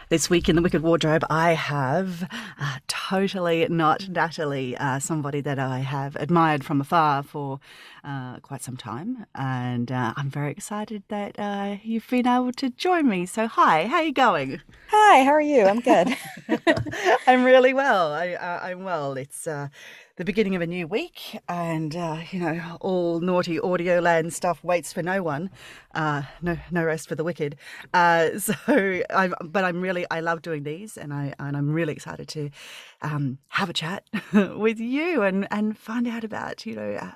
This week in the Wicked Wardrobe, I have totally not Natalie, somebody that I have admired from afar for quite some time, and I'm very excited that you've been able to join me. So, hi, how are you going? Hi, how are you? I'm good. I'm really well. I'm well. It's the beginning of a new week, and all naughty audio land stuff waits for no one. No rest for the wicked. I love doing these, and I'm really excited to have a chat with you and find out about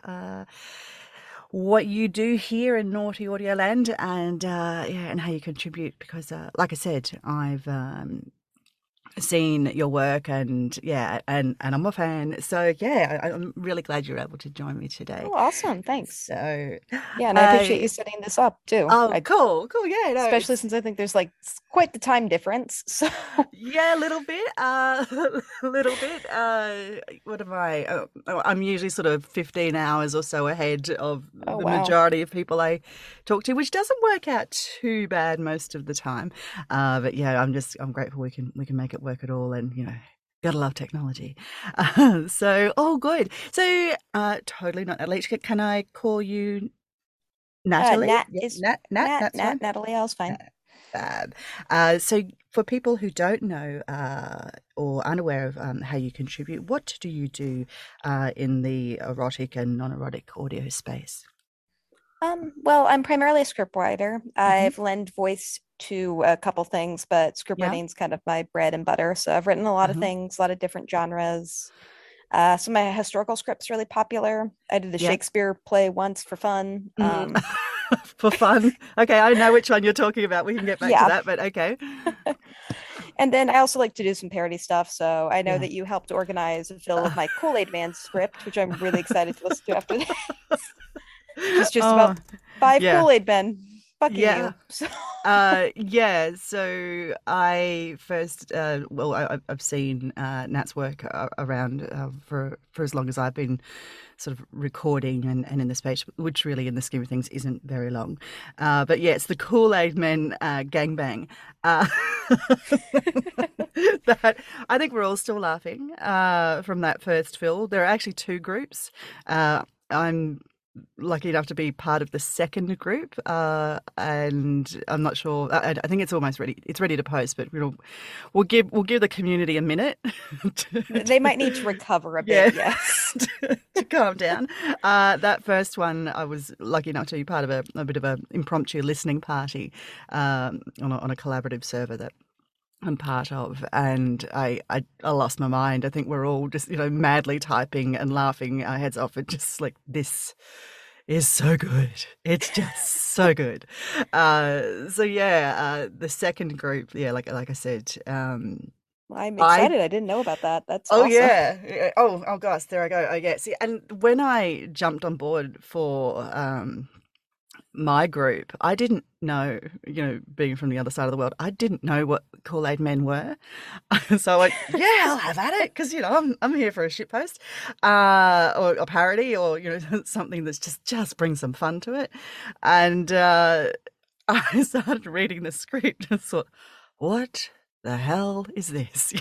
what you do here in Naughty Audio Land, and and how you contribute, because like I said, I've seen your work, and I'm a fan. So I'm really glad you're able to join me today. Oh, awesome. Thanks. So Yeah, and I appreciate I you setting this up too. oh, cool, yeah, no, Especially it's since I think there's like quite the time difference. So, yeah, a little bit, a little bit. What am I? I'm usually sort of 15 hours or so ahead of oh the wow. majority of people I talk to, which doesn't work out too bad most of the time. But yeah, I'm grateful we can make it work at all, and gotta love technology. So all good. So totally not Natalie. Can I call you Natalie? Nat Yeah, is Nat, that's fine. Natalie, all's fine. Fab. So, for people who don't know or unaware of how you contribute, what do you do in the erotic and non-erotic audio space? Well, I'm primarily a script writer. Hmm. I've lent voice to a couple things, but script Yeah. writing's kind of my bread and butter. So I've written a lot of Uh-huh. things, a lot of different genres. Some of my historical scripts really popular. I did a Yeah. Shakespeare play once for fun. Mm. For fun. Okay, I know which one you're talking about. We can get back to Yeah. that, but okay. And then I also like to do some parody stuff. So I know Yeah. that you helped organize a fill of my Kool-Aid Man script, which I'm really excited to listen to after this, which is just Oh, about five yeah. Kool-Aid men fucking Yeah. you. So Yeah, so I first, I've seen Nat's work around for as long as I've been sort of recording and in the space, which really, in the scheme of things, isn't very long. But yeah, it's the Kool-Aid Men gangbang. Uh, that I think we're all still laughing from that first fill. There are actually two groups. I'm lucky enough to be part of the second group, and I'm not sure. I think it's almost ready. It's ready to post, but we'll give the community a minute. to, they might need to to- recover a bit, yeah, yes. to calm down. That first one, I was lucky enough to be part of a bit of an impromptu listening party on a collaborative server that I'm part of, and I lost my mind. I think we're all just madly typing and laughing our heads off at just like this is so good. It's just so good. So yeah, the second group, yeah, like I said, Well, I'm I excited. I didn't know about that. That's oh awesome. yeah, oh gosh, there I go. Oh yeah, see, and when I jumped on board for my group, I didn't know, being from the other side of the world, I didn't know what Kool-Aid men were. So I went, yeah, I'll have at it, because I'm here for a shit post, or a parody, or something that's just brings some fun to it. And I started reading the script and thought, what the hell is this?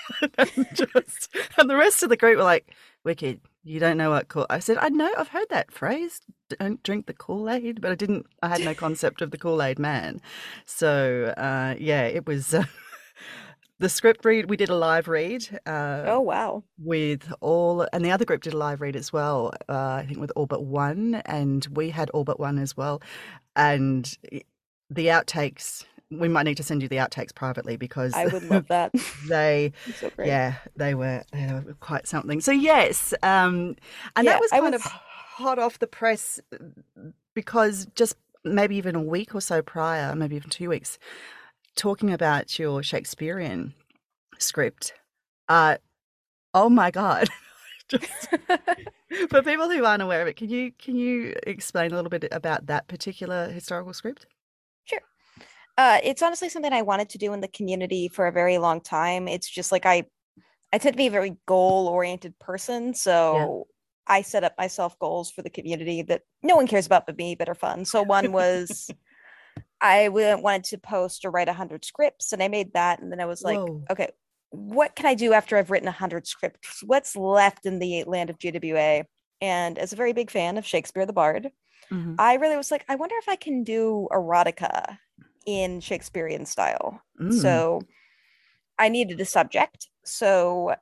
And the rest of the group were like, Wicked, you don't know what I said, I know, I've heard that phrase, don't drink the Kool-Aid, but I had no concept of the Kool-Aid man. So, yeah, it was the script read. We did a live read Oh wow. with all, and the other group did a live read as well, I think with all but one, and we had all but one as well. And the outtakes, we might need to send you the outtakes privately, because I would love that. they, So great. yeah, they were quite something. So yes, and that Yeah, was I kind of was hot off the press, because just maybe even a week or so prior, maybe even 2 weeks, talking about your Shakespearean script. Uh, oh my God. Just for people who aren't aware of it, can you explain a little bit about that particular historical script? sure. It's honestly something I wanted to do in the community for a very long time. It's just like I tend to be a very goal-oriented person, Yeah. so I set up myself goals for the community that no one cares about but me, but are fun. So one was wanted to post or write 100 scripts, and I made that. And then I was like, Whoa. okay, what can I do after I've written 100 scripts? What's left in the land of GWA? And as a very big fan of Shakespeare the Bard, Hmm. I really was like, I wonder if I can do erotica in Shakespearean style. Mm. So I needed a subject. So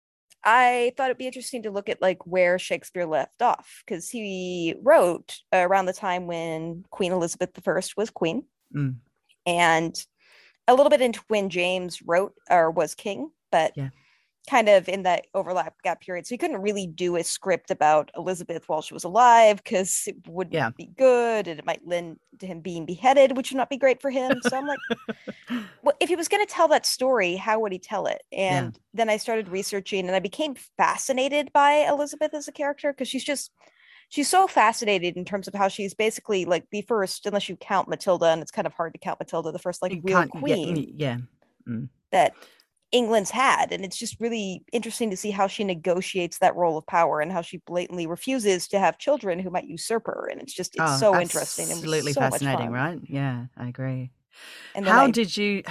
I thought it'd be interesting to look at like where Shakespeare left off, because he wrote around the time when Queen Elizabeth I was queen, Mm. and a little bit into when James wrote or was king, but Yeah. kind of in that overlap gap period. So he couldn't really do a script about Elizabeth while she was alive because it wouldn't Yeah. be good and it might lend to him being beheaded, which would not be great for him. So I'm like, well, if he was going to tell that story, how would he tell it? Yeah. And then I started researching and I became fascinated by Elizabeth as a character because she's so fascinated in terms of how she's basically like the first, unless you count Matilda, and it's kind of hard to count Matilda, the first like You real can't get, queen yeah. Mm. that England's had. And it's just really interesting to see how she negotiates that role of power and how she blatantly refuses to have children who might usurp her. And it's Oh, so interesting and was absolutely so much fascinating, fun. right? Yeah, I agree. And then How I did you,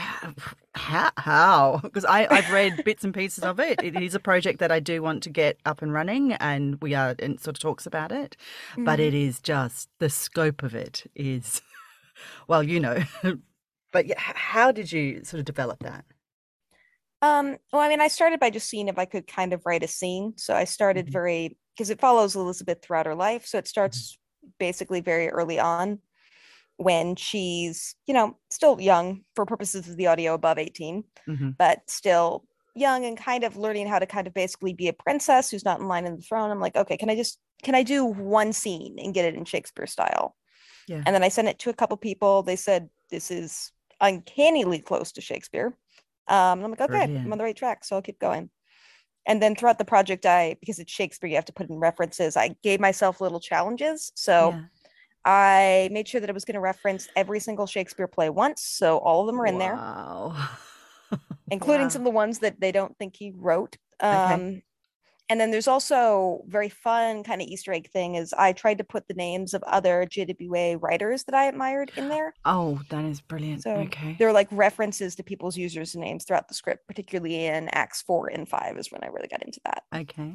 how? Because I've read bits and pieces of it. It is a project that I do want to get up and running, and we are, and sort of talks about it, but Mhm. it is just the scope of it is, well, but yeah, how did you sort of develop that? Well, I mean, I started by just seeing if I could kind of write a scene. So I started Hmm. very because it follows Elizabeth throughout her life. So it Hmm. starts basically very early on when she's, still young for purposes of the audio above 18, Hmm. but still young and kind of learning how to kind of basically be a princess who's not in line in the throne. I'm like, okay, can I do one scene and get it in Shakespeare style? Yeah, And then I sent it to a couple people. They said this is uncannily close to Shakespeare. And I'm like, okay, I'm on brilliant. the right track, so I'll keep going. And then throughout the project, because it's Shakespeare, you have to put in references. I gave myself little challenges. So Yeah. I made sure that I was going to reference every single Shakespeare play once. So all of them are in there, Wow. including some Wow. of the ones that they don't think he wrote. Okay. And then there's also very fun kind of Easter egg thing is I tried to put the names of other JWA writers that I admired in there. Oh, that is brilliant. So Okay. there are like references to people's users and names throughout the script, particularly in Acts 4 and 5 is when I really got into that. Okay.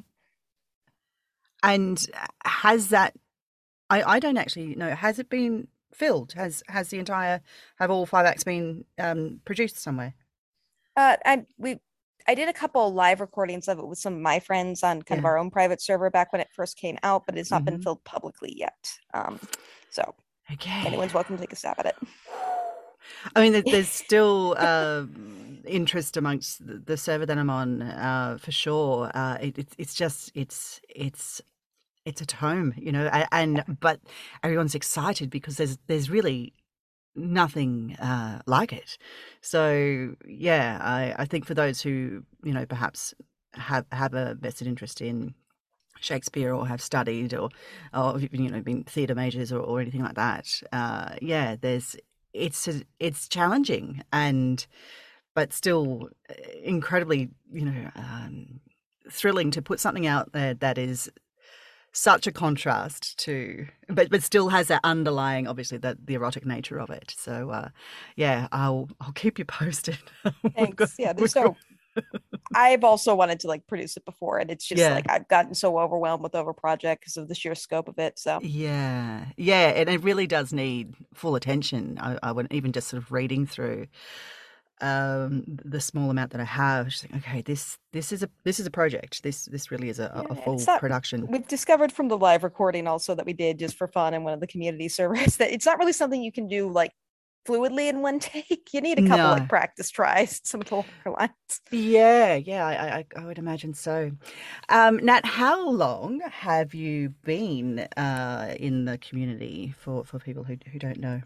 And has that I don't actually know. Has it been filled? Has the entire have all five acts been produced somewhere? Uh, I we I did a couple live recordings of it with some of my friends on kind of Yeah. our own private server back when it first came out, but it's not been Hmm. filled publicly yet. So Okay. anyone's welcome to take a stab at I mean, it. there's still interest amongst the server that I'm on, for sure. It's just it's at home, and but everyone's excited because there's really nothing like it. So yeah, I think for those who perhaps have a vested interest in Shakespeare or have studied or even been theatre majors or anything like that, yeah, it's challenging and but still incredibly thrilling to put something out there that is such a contrast to but still has that underlying obviously the erotic nature of it. So yeah, I'll keep you posted. we've got Thanks. Yeah, we've there's got no I've also wanted to like produce it before, and it's just yeah. like I've gotten so overwhelmed with over project because of the sheer scope of it. So Yeah, yeah, and it really does need full attention. I would even just sort of reading through the small amount that I have, just think, okay, this is a project. This really is a, yeah, a and it's full not. production. We've discovered from the live recording also that we did just for fun in one of the community servers that it's not really something you can do like fluidly in one take. You need a couple like No. practice tries, some of the longer lines. Yeah, yeah, I would imagine so. Nat, how long have you been in the community for people who don't know?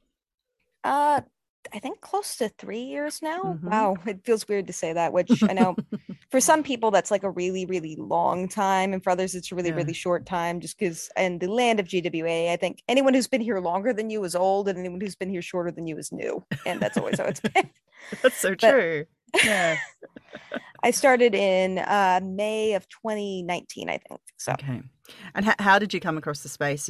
Uh, I think close to 3 years now. Hmm. Wow, it feels weird to say that, which I know for some people that's like a really, really long time, and for others it's a really, Yeah, really short time. Just because, in the land of GWA, I think anyone who's been here longer than you is old, and anyone who's been here shorter than you is new, and that's always how it's been. that's so But true. Yeah. I started in May of 2019, I think. So Okay. And how did you come across the space?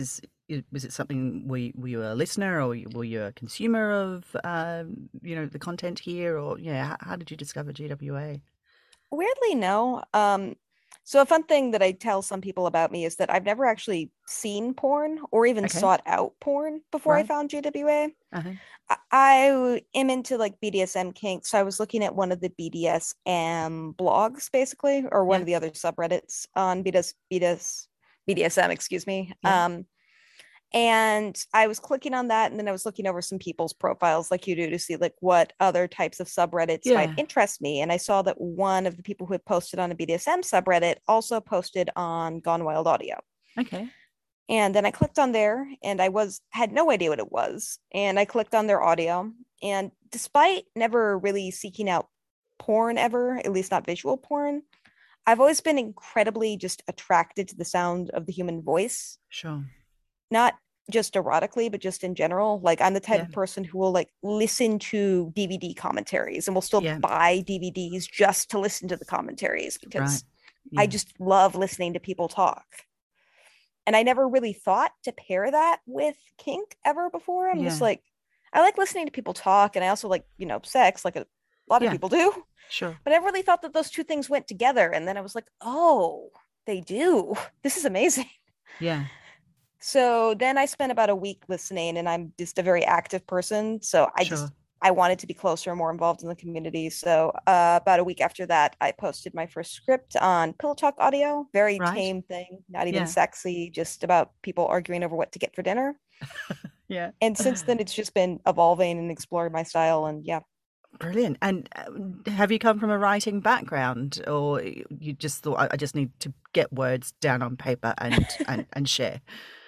was it something, were you a listener, or were you a consumer of the content here, or yeah, how did you discover GWA? Weirdly, no. So a fun thing that I tell some people about me is that I've never actually seen porn or even Okay, sought out porn before I right. found GWA. Uh-huh. I am into like BDSM kink, so I was looking at one of the BDSM blogs, basically, or one Yeah, of the other subreddits on BDSM, excuse me. yeah, And I was clicking on that, and then I was looking over some people's profiles, like you do, to see like what other types of subreddits might yeah. interest me. And I saw that one of the people who had posted on a BDSM subreddit also posted on Gone Wild Audio. Okay. And then I clicked on there, and I had no idea what it was. And I clicked on their audio, and despite never really seeking out porn ever, at least not visual porn, I've always been incredibly just attracted to the sound of the human voice, Sure. not just erotically, but just in general. Like I'm the type Yeah, of person who will like listen to DVD commentaries and will still yeah. buy DVDs just to listen to the commentaries Right. because I Yeah, just love listening to people talk. And I never really thought to pair that with kink ever before. I'm just yeah, like, I like listening to people talk, and I also like, sex, like a lot of yeah. people do. Sure. But I never really thought that those two things went together. And then I was like, oh, they do. This is amazing. Yeah, So then I spent about a week listening, and I'm just a very active person. So sure. I wanted to be closer and more involved in the community. So about a week after that, I posted my first script on Pillow Talk Audio. Very Right. tame thing, not even Yeah, sexy, just about people arguing over what to get for dinner. yeah. And since then, it's just been evolving and exploring my style. And yeah, Brilliant. And have you come from a writing background, or you just thought, I just need to get words down on paper and share?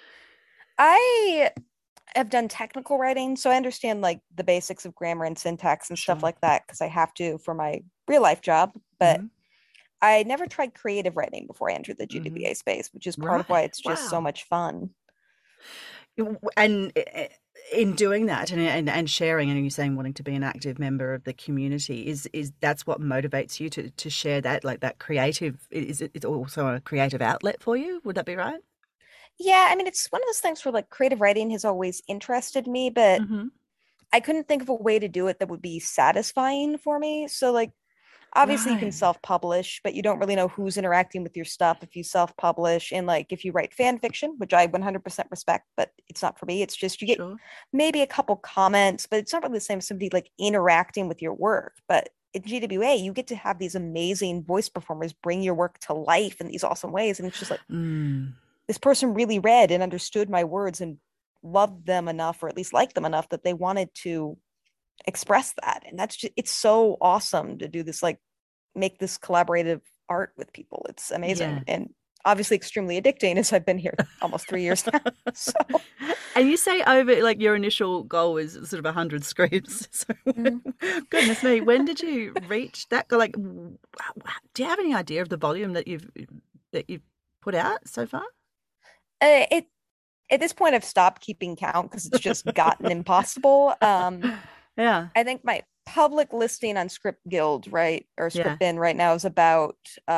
I have done technical writing, so I understand like the basics of grammar and syntax and stuff Sure. like that because I have to for my real life job. But Hmm. I never tried creative writing before I entered the Hmm. GWA space, which is part of why Right. it's just so Wow. much fun. And in doing that, and sharing, and you're saying wanting to be an active member of the community, is that's what motivates you to share that, like that creative, is it, it's also a creative outlet for you? Would that be right? Yeah, I mean, it's one of those things where like creative writing has always interested me, but Hmm. I couldn't think of a way to do it that would be satisfying for me. So, like, obviously you can Right. self-publish, but you don't really know who's interacting with your stuff if you self-publish. And like if you write fan fiction, which I 100% respect, but it's not for me. It's just you get Sure. maybe a couple comments, but it's not really the same as somebody like interacting with your work. But in GWA, you get to have these amazing voice performers bring your work to life in these awesome ways. And it's just like Mm. this person really read and understood my words and loved them enough, or at least liked them enough that they wanted to express that. And that's just, it's so awesome to do this, like make this collaborative art with people. It's amazing. Yeah. And obviously extremely addicting as I've been here almost 3 years now. So And you say over, like, your initial goal was sort of 100 scripts. So, mhm. goodness me, when did you reach that goal? Like, do you have any idea of the volume that you've put out so far? It at this point I've stopped keeping count because it's just gotten impossible. Yeah, I think my public listing on Script Guild, right, or yeah. Script Bin right now is about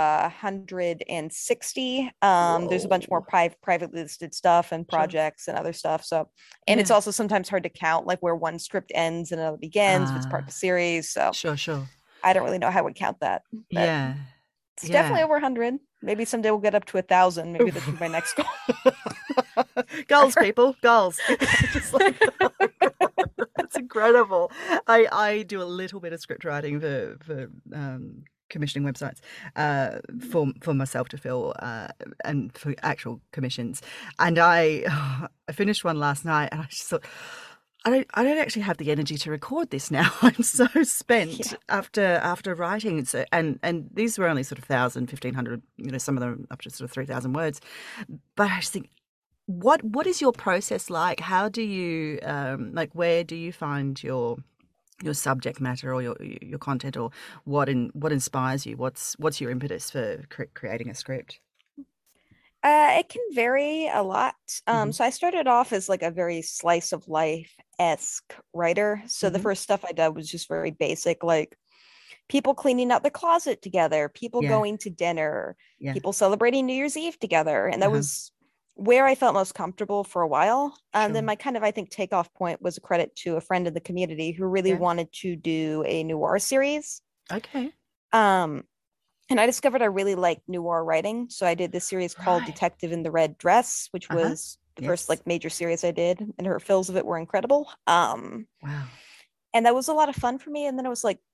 160. There's a bunch more Whoa. privately listed stuff and Sure. projects and other stuff. So, and it's Yeah. also sometimes hard to count, like where one script ends and another begins if it's part of a Ah, series. So sure, sure. I don't really know how I would count that, but Yeah, it's definitely yeah. over 100. Maybe someday we'll get up to 1,000. Maybe that should be my next goal. Goals, people, goals. Just like, oh my God, that's incredible. I do a little bit of script writing for commissioning websites, for myself to fill, and for actual commissions. And I finished one last night, and I just thought, I don't actually have the energy to record this now. I'm so spent Yeah. after writing. So, and these were only sort of 1,000, 1,500, some of them up to sort of 3,000 words. But I just think, what is your process like? How do you, like, where do you find your subject matter, or your content, or what inspires you? What's your impetus for creating a script? It can vary a lot. Hmm. So I started off as like a very slice of life-esque writer. So the Hmm. first stuff I did was just very basic, like people cleaning out the closet together, people Yeah, going to dinner, yeah. people celebrating New Year's Eve together. And that Uh-huh. was where I felt most comfortable for a while. And then Sure. my kind of, I think, takeoff point was a credit to a friend in the community who really Yeah. wanted to do a noir series. Okay. Um, and I discovered I really liked noir writing. So I did this series called Right. Detective in the Red Dress, which Uh-huh. was the first Yes. like major series I did, and her fills of it were incredible. Wow. And that was a lot of fun for me. And then I was like,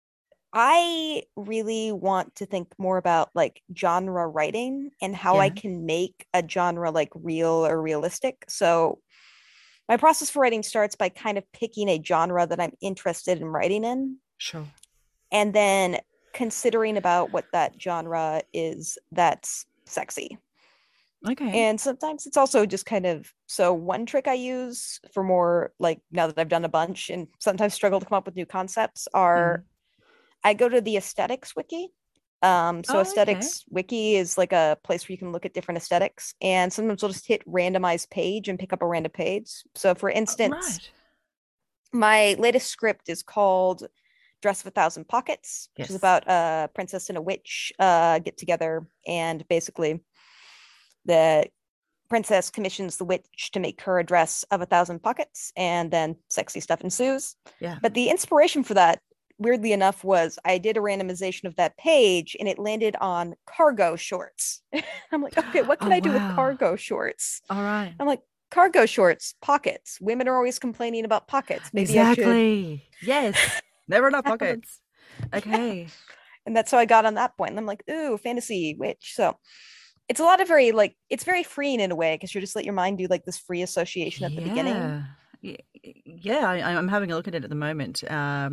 I really want to think more about like genre writing and how I Yeah. can make a genre like real or realistic. So my process for writing starts by kind of picking a genre that I'm interested in writing in, Sure. and then considering about what that genre is that's sexy. Okay. And sometimes it's also just kind of, so one trick I use for more like, now that I've done a bunch and sometimes struggle to come up with new concepts, are Mm. I go to the aesthetics wiki. So Oh, okay. aesthetics wiki is like a place where you can look at different aesthetics, and sometimes I'll just hit randomize page and pick up a random page. So for instance, Right. my latest script is called Dress of a Thousand Pockets, which is Yes. about a princess and a witch get together, and basically the princess commissions the witch to make her a dress of a thousand pockets, and then sexy stuff ensues. Yeah. But the inspiration for that, weirdly enough, was I did a randomization of that page and it landed on cargo shorts. I'm like, okay, what can Oh, I do with wow. cargo shorts? All right. I'm like, cargo shorts, pockets. Women are always complaining about pockets. Maybe I should Exactly. Yes. Never enough have them. pockets. Yeah. Okay. And that's how I got on that point. And I'm like, ooh, fantasy witch. So it's a lot of very like, it's very freeing in a way because you're just let your mind do like this free association at the beginning. Yeah. Yeah, I'm having a look at it at the moment.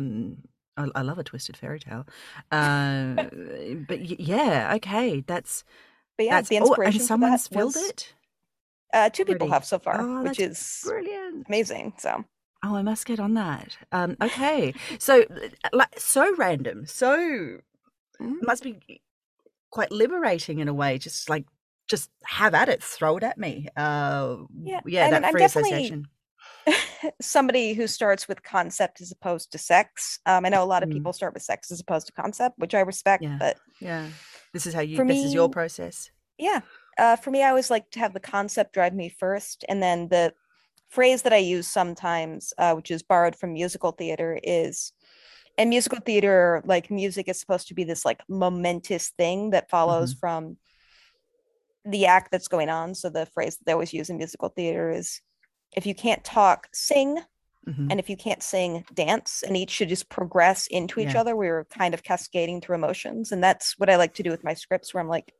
I love a twisted fairy tale. Uh, but yeah, okay. But yeah, That's the oh, and inspiration for that someone's filled was it two people already. have so far, Oh, which that's is brilliant. amazing. So Oh, I must get on that. Okay. So, like, so random. So mhm. must be quite liberating in a way. Just have at it, throw it at me. Yeah, Yeah, I mean, that I'm free definitely association. somebody who starts with concept as opposed to sex. I know a lot of Mm, people start with sex as opposed to concept, which I respect, yeah, but yeah. for This is your me, process. yeah, for me, I always like to have the concept drive me first, and then the phrase that I use sometimes, which is borrowed from musical theater, is in musical theater, like music is supposed to be this like momentous thing that follows Hmm. from the act that's going on. So the phrase that they always use in musical theater is, if you can't talk, sing. Hmm. And if you can't sing, dance. And each should just progress into each Yeah. other. We were kind of cascading through emotions. And that's what I like to do with my scripts, where I'm like,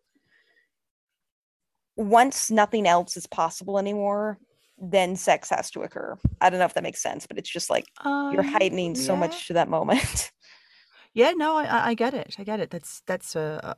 once nothing else is possible anymore, then sex has to occur. I don't know if that makes sense, but it's just like you're heightening so Yeah. much to that moment. Yeah, no, I get it. I get it. That's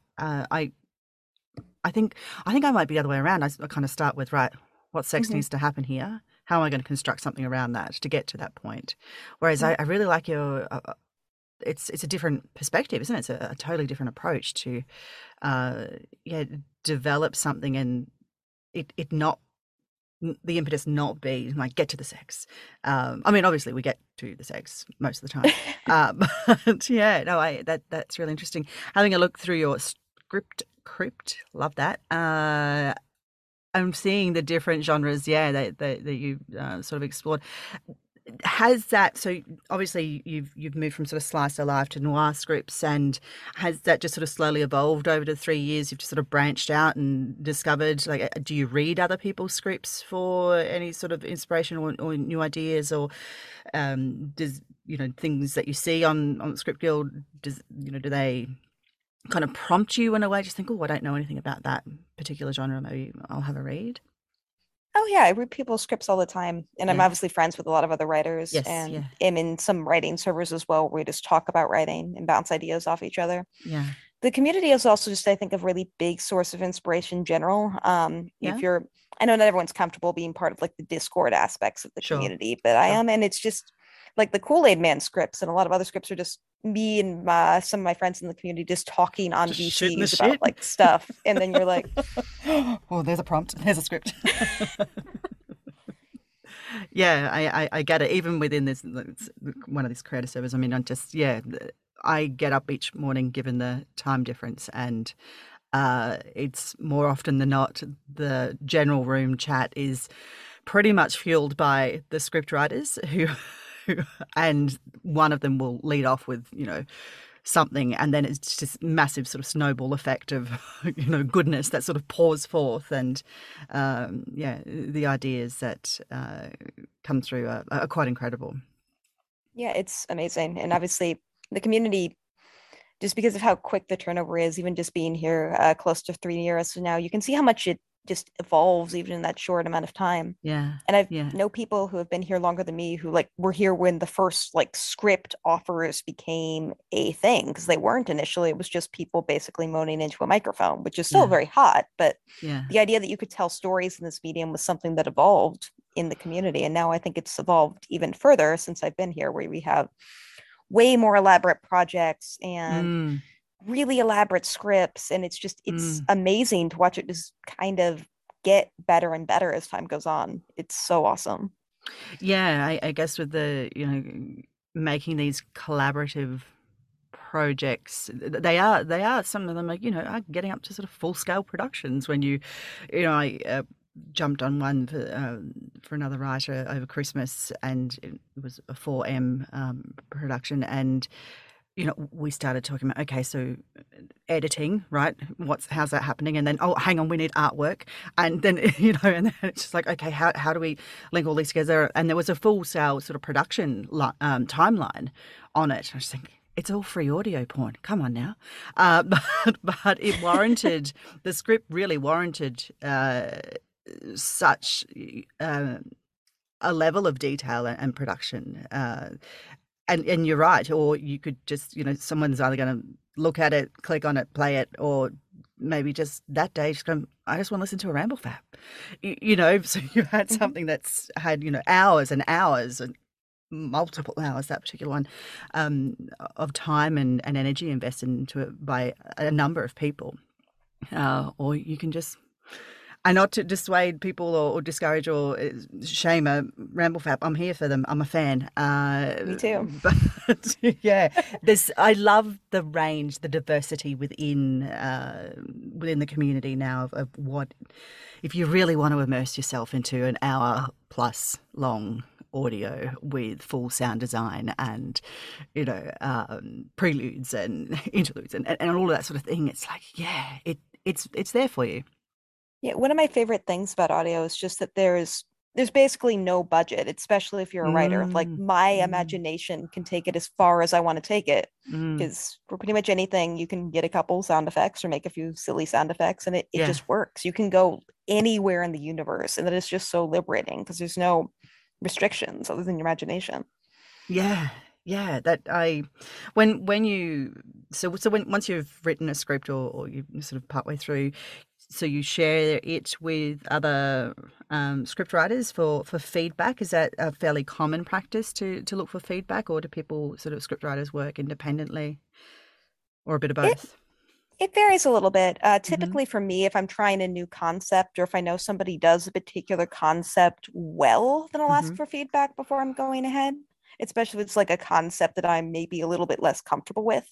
I think I think I might be the other way around. I kind of start with, right, what sex Mhm. needs to happen here? How am I going to construct something around that to get to that point? Whereas Mhm. I really like your it's a different perspective, isn't it? It's a totally different approach to uh yeah, develop something and it not the impetus not be like get to the sex. I mean, obviously we get to the sex most of the time, but yeah, no, I that's really interesting. Having a look through your script crypt, love that. I'm seeing the different genres, yeah, that you sort of explored. Has that so obviously you've moved from sort of slice of life to noir scripts, and has that just sort of slowly evolved over the 3 years? You've just sort of branched out and discovered, like, do you read other people's scripts for any sort of inspiration or new ideas, or does things that you see on Script Guild, does do they kind of prompt you in a way? Just think, oh, I don't know anything about that particular genre. Maybe I'll have a read. Oh yeah, I read people's scripts all the time, and I'm Yeah. obviously friends with a lot of other writers, Yes. and Yeah. am in some writing servers as well, where we just talk about writing and bounce ideas off each other. Yeah. The community is also just, I think, a really big source of inspiration in general. Yeah. If you're, I know not everyone's comfortable being part of like the Discord aspects of the Sure. community, but I Sure. am, and it's just like the Kool-Aid Man scripts and a lot of other scripts are just me and some of my friends in the community just talking on Just shooting the VCs about shit. like stuff, and then you're like, Oh, there's a prompt. There's a script. Yeah, I get it. Even within this, one of these creator servers, I mean, I just, yeah, I get up each morning given the time difference, and It's more often than not, the general room chat is pretty much fueled by the script writers who and one of them will lead off with, something, and then it's just massive sort of snowball effect of goodness that sort of pours forth, and the ideas that come through are quite incredible. Yeah, it's amazing. And obviously the community, just because of how quick the turnover is, even just being here close to 3 years now, you can see how much it just evolves even in that short amount of time. Yeah, And I've yeah, know people who have been here longer than me who like were here when the first like script offers became a thing, because they weren't initially. It was just people basically moaning into a microphone, which is still yeah, very hot. But yeah. the idea that you could tell stories in this medium was something that evolved in the community. And now I think it's evolved even further since I've been here, where we have way more elaborate projects and Mm, really elaborate scripts, and it's mm. amazing to watch it just kind of get better and better as time goes on. It's so awesome. Yeah, I guess with the, making these collaborative projects, they are some of them are, are getting up to sort of full scale productions. When I jumped on one for another writer over Christmas, and it was a 4M production, and we started talking about, okay, so editing, right? How's that happening? And then, oh, hang on, we need artwork. And then, and then it's just like, okay, how do we link all these together? And there was a full scale sort of production timeline on it. I was thinking, it's all free audio porn. Come on now. But it warranted, the script really warranted such a level of detail and production. And you're right, or you could just, someone's either going to look at it, click on it, play it, or maybe just that day just go, I just want to listen to a ramble fab. So you had Mhm. something that's had, hours and hours and multiple hours, that particular one, um, of time and energy invested into it by a number of people. Or you can just, and not to dissuade people or discourage or shame a Ramblefap. I'm here for them. I'm a fan. Me too. But yeah, I love the range, the diversity within the community now of what, if you really want to immerse yourself into an hour plus long audio with full sound design and preludes and interludes and all of that sort of thing. It's like, yeah, it's there for you. Yeah, one of my favorite things about audio is just that there's basically no budget, especially if you're a writer. Like Mm, my mm, imagination can take it as far as I want to take it. mm. Because for pretty much anything, you can get a couple sound effects or make a few silly sound effects, and it Yeah, just works. You can go anywhere in the universe, and that is just so liberating because there's no restrictions other than your imagination. yeah, yeah. When you, so when once you've written a script or you sort of partway through, so you share it with other script writers for feedback. Is that a fairly common practice to look for feedback, or do people sort of script writers work independently, or a bit of It both? It varies a little bit. Hmm. Typically, for me, if I'm trying a new concept or if I know somebody does a particular concept well, then I'll ask Hmm. for feedback before I'm going ahead, especially if it's like a concept that I'm maybe a little bit less comfortable with.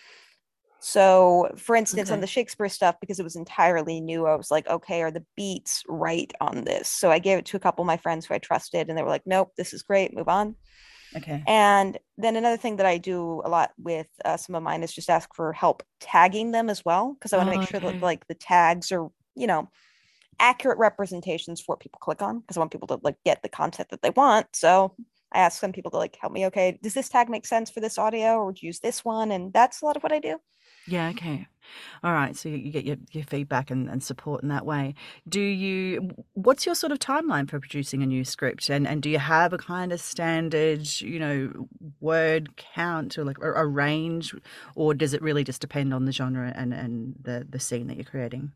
So, for instance, on Okay. the Shakespeare stuff, because it was entirely new, I was like, okay, are the beats right on this? So I gave it to a couple of my friends who I trusted, and they were like, nope, this is great, move on. Okay. And then another thing that I do a lot with some of mine is just ask for help tagging them as well, because I want to make Oh, sure that okay. like the tags are, accurate representations for what people click on, because I want people to like get the content that they want. So I ask some people to like help me, okay, does this tag make sense for this audio, or would you use this one? And that's a lot of what I do. Yeah, okay. All right. So you get your feedback and support in that way. What's your sort of timeline for producing a new script? And do you have a kind of standard, word count or like a range, or does it really just depend on the genre and the scene that you're creating?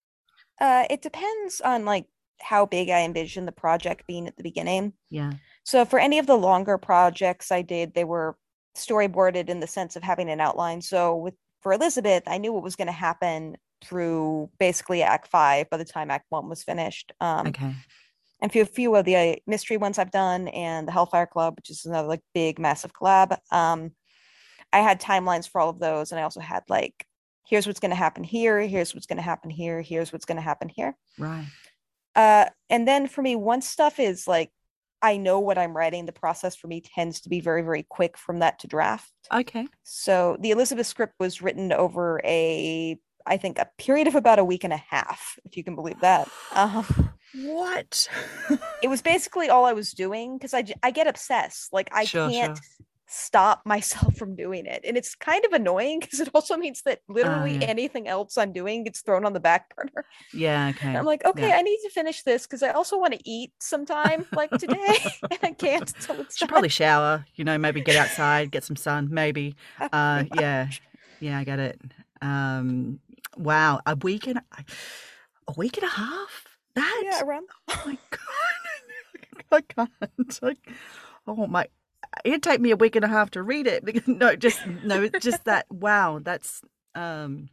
It depends on like how big I envision the project being at the beginning. Yeah. So for any of the longer projects I did, they were storyboarded in the sense of having an outline. So for Elizabeth, I knew what was going to happen through basically Act Five by the time Act One was finished. Okay. And for a few of the mystery ones I've done, and the Hellfire Club, which is another like big massive collab. I had timelines for all of those, and I also had like here's what's going to happen here, here's what's going to happen here, here's what's going to happen here. Right. And then for me, once stuff is like, I know what I'm writing, the process for me tends to be very, very quick from that to draft. Okay. So the Elizabeth script was written over I think, a period of about a week and a half, if you can believe that. What? It was basically all I was doing because I get obsessed. Like I Sure, can't sure. stop myself from doing it. And it's kind of annoying because it also means that literally Yeah. anything else I'm doing gets thrown on the back burner. Yeah, And I'm okay. like, Yeah. okay, I need to finish this because I also want to eat sometime like today. And I can't until it's Should done. probably shower, maybe get outside, get some sun, maybe. Pretty Yeah. much. Yeah, I get it. Um, wow, a week and a half? Yeah, That? around. Oh my God. I can't. Oh my, it'd take me a week and a half to read it. No, just that. Wow, um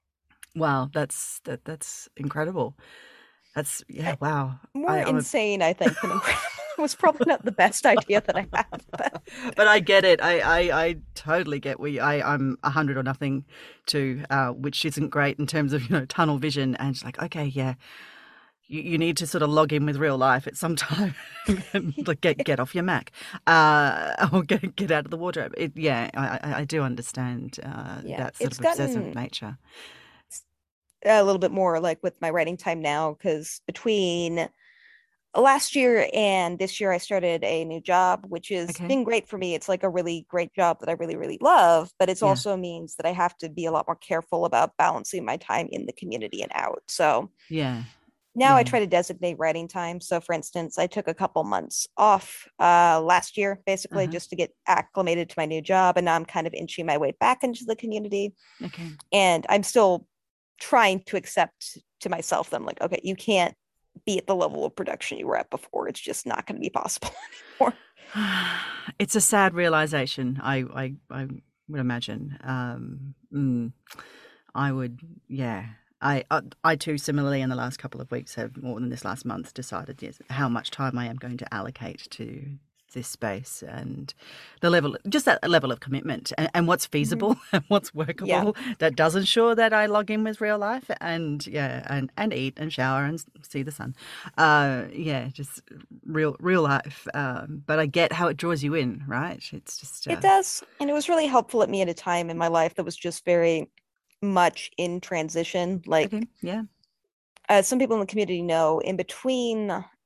that's incredible. That's yeah, I, wow. More I'm a insane, I think, than incredible. It was probably not the best idea that I had, but but I get it. I totally get I'm 100 or nothing too, which isn't great in terms of, tunnel vision. And it's like, okay, yeah, you need to sort of log in with real life at some time and like get off your Mac, or get out of the wardrobe. Yeah, I do understand yeah, that sort it's of obsessive gotten nature. a little bit more like with my writing time now because between last year and this year I started a new job, which has Okay. been great for me. It's like a really great job that I really, really love, but it Yeah. also means that I have to be a lot more careful about balancing my time in the community and out. So Yeah. now I Yeah. try to designate writing time. So for instance, I took a couple months off last year, basically Uh-huh. just to get acclimated to my new job. And now I'm kind of inching my way back into the community. Okay. And I'm still trying to accept to myself that I'm like, okay, you can't be at the level of production you were at before. It's just not going to be possible anymore. It's a sad realization. I would imagine. I would, yeah. I too similarly in the last couple of weeks have more than this last month decided, yes, how much time I am going to allocate to this space and just that level of commitment and what's Mm-hmm. feasible and what's Yeah. workable that does ensure that I log in with real life and yeah and eat and shower and see the sun. Yeah, just real life. But I get how it draws you in, right? It's just It does. And it was really helpful at me at a time in my life that was just very much in transition. okay. Like, Yeah. as some people in the community know, in between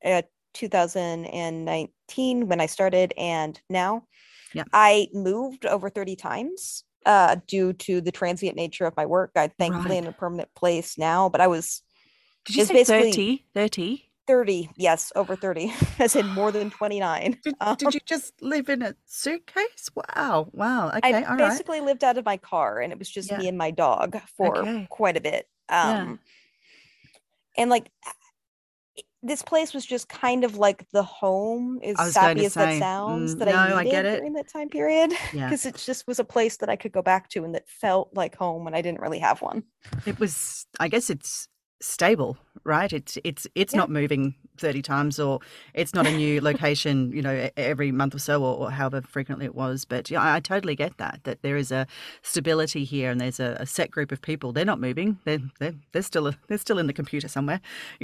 2019 when I started and now, Yeah. I moved over 30 times due to the transient nature of my work. I'm thankfully Right. in a permanent place now, but Did you it was say basically 30? 30? 30. Yes, over 30, as in more than 29. Did you just live in a suitcase? Wow. Wow. I Okay. All right. basically lived out of my car and it was just Yeah. me and my dog for Okay. quite a bit. Yeah. And like this place was just kind of like the home, as I was going to sappy as that say, sounds, that I no, I get needed it. during that time period Yeah. because it just was a place that I could go back to and that felt like home when I didn't really have one. It was, I guess it's stable, right? It's Yeah. not moving 30 times or it's not a new location, every month or so or however frequently it was. But yeah, I totally get that there is a stability here and there's a set group of people. They're not moving. They're still in the computer somewhere.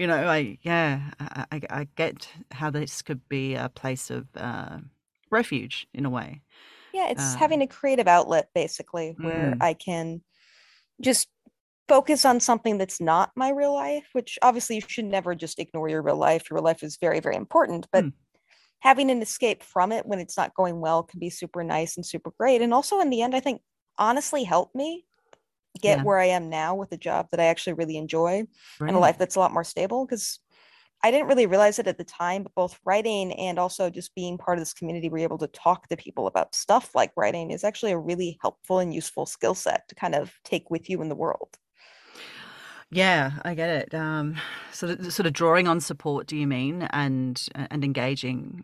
I get how this could be a place of refuge in a way. Yeah, it's Uh, having a creative outlet basically where mm, I can just focus on something that's not my real life, which obviously you should never just ignore your real life. Your real life is very, very important, but mm, having an escape from it when it's not going well can be super nice and super great. And also in the end, I think honestly helped me get yeah, where I am now with a job that I actually really enjoy and a brilliant. life that's a lot more stable because I didn't really realize it at the time, but both writing and also just being part of this community where you're able to talk to people about stuff like writing is actually a really helpful and useful skill set to kind of take with you in the world. Yeah, I get it. Sort of drawing on support, do you mean, and engaging?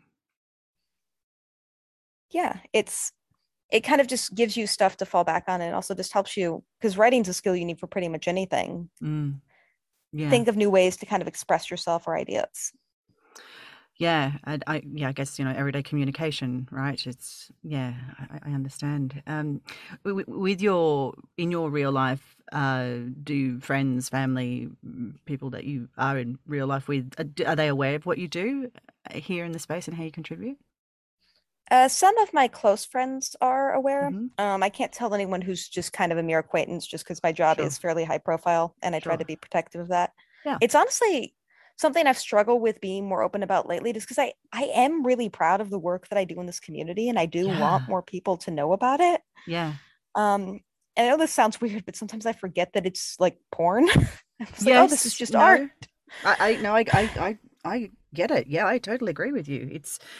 Yeah, it kind of just gives you stuff to fall back on and also just helps you because writing's a skill you need for pretty much anything. Mm, yeah. Think of new ways to kind of express yourself or ideas. Yeah, I guess everyday communication, right? It's yeah, I understand. With your in your real life, do friends, family, people that you are in real life with, are they aware of what you do here in the space and how you contribute? Some of my close friends are aware. Hmm. I can't tell anyone who's just kind of a mere acquaintance just because my job Sure, is fairly high profile and I try to sure. be protective of that. Yeah, It's honestly something I've struggled with being more open about lately, just because I am really proud of the work that I do in this community and I do want yeah, more people to know about it. yeah, Um, and I know this sounds weird, but sometimes I forget that it's like porn. I'm just like, oh, this is yes, just art. no, I no, I get it. Yeah, I totally agree with you.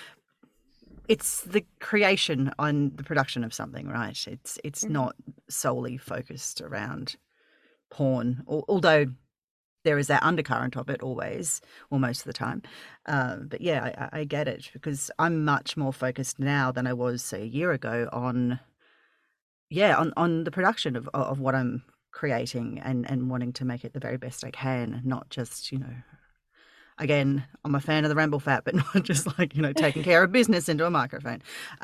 It's the creation on the production of something, right? It's Mhm. not solely focused around porn, although there is that undercurrent of it always, or most of the time. But yeah, I get it because I'm much more focused now than I was, say, a year ago on on the production of what I'm creating and wanting to make it the very best I can, not just again, I'm a fan of the ramble fat, but not just like, taking care of business into a microphone.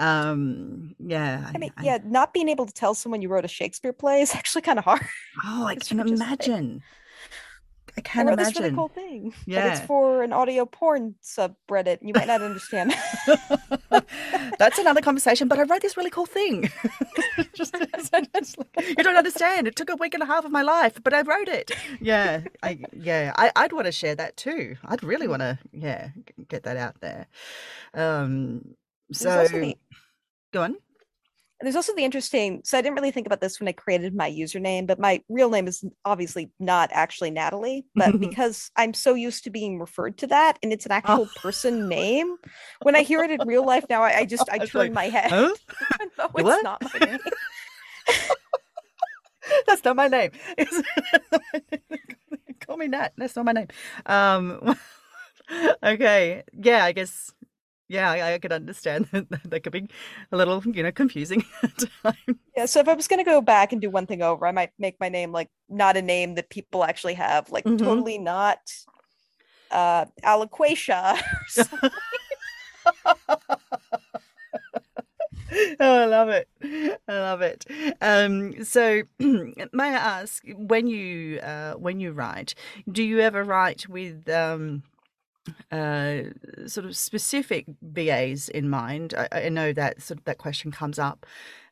Yeah, I mean, yeah, not being able to tell someone you wrote a Shakespeare play is actually kind of hard oh, I because can you're just like, imagine. I I can wrote this really imagine. cool thing, but it's Yeah. for an audio porn subreddit, and you might not understand. That's another conversation, but I wrote this really cool thing. just like, you don't understand. It took a week and a half of my life, but I wrote it. I'd want to share that too. I'd really want to, get that out there. Um, There's so also the go on. there's also the interesting, so I didn't really think about this when I created my username, but my real name is obviously not actually Natalie, but because I'm so used to being referred to that and it's an Oh, actual person name, when I hear it in real life now, I it's turn like, my head, huh? even though You it's what? not my name. That's not my name. Call me Nat. That's not my name. Um, okay. Yeah, I guess. Yeah, I could understand that could be a little, confusing at times. Yeah, so if I was gonna go back and do one thing over, I might make my name like not a name that people actually have, like Hmm. totally not Aloquatia or something. Oh, I love it. I love it. So, may I ask, when you write, do you ever write with uh, sort of specific VAs in mind? I know that that question comes up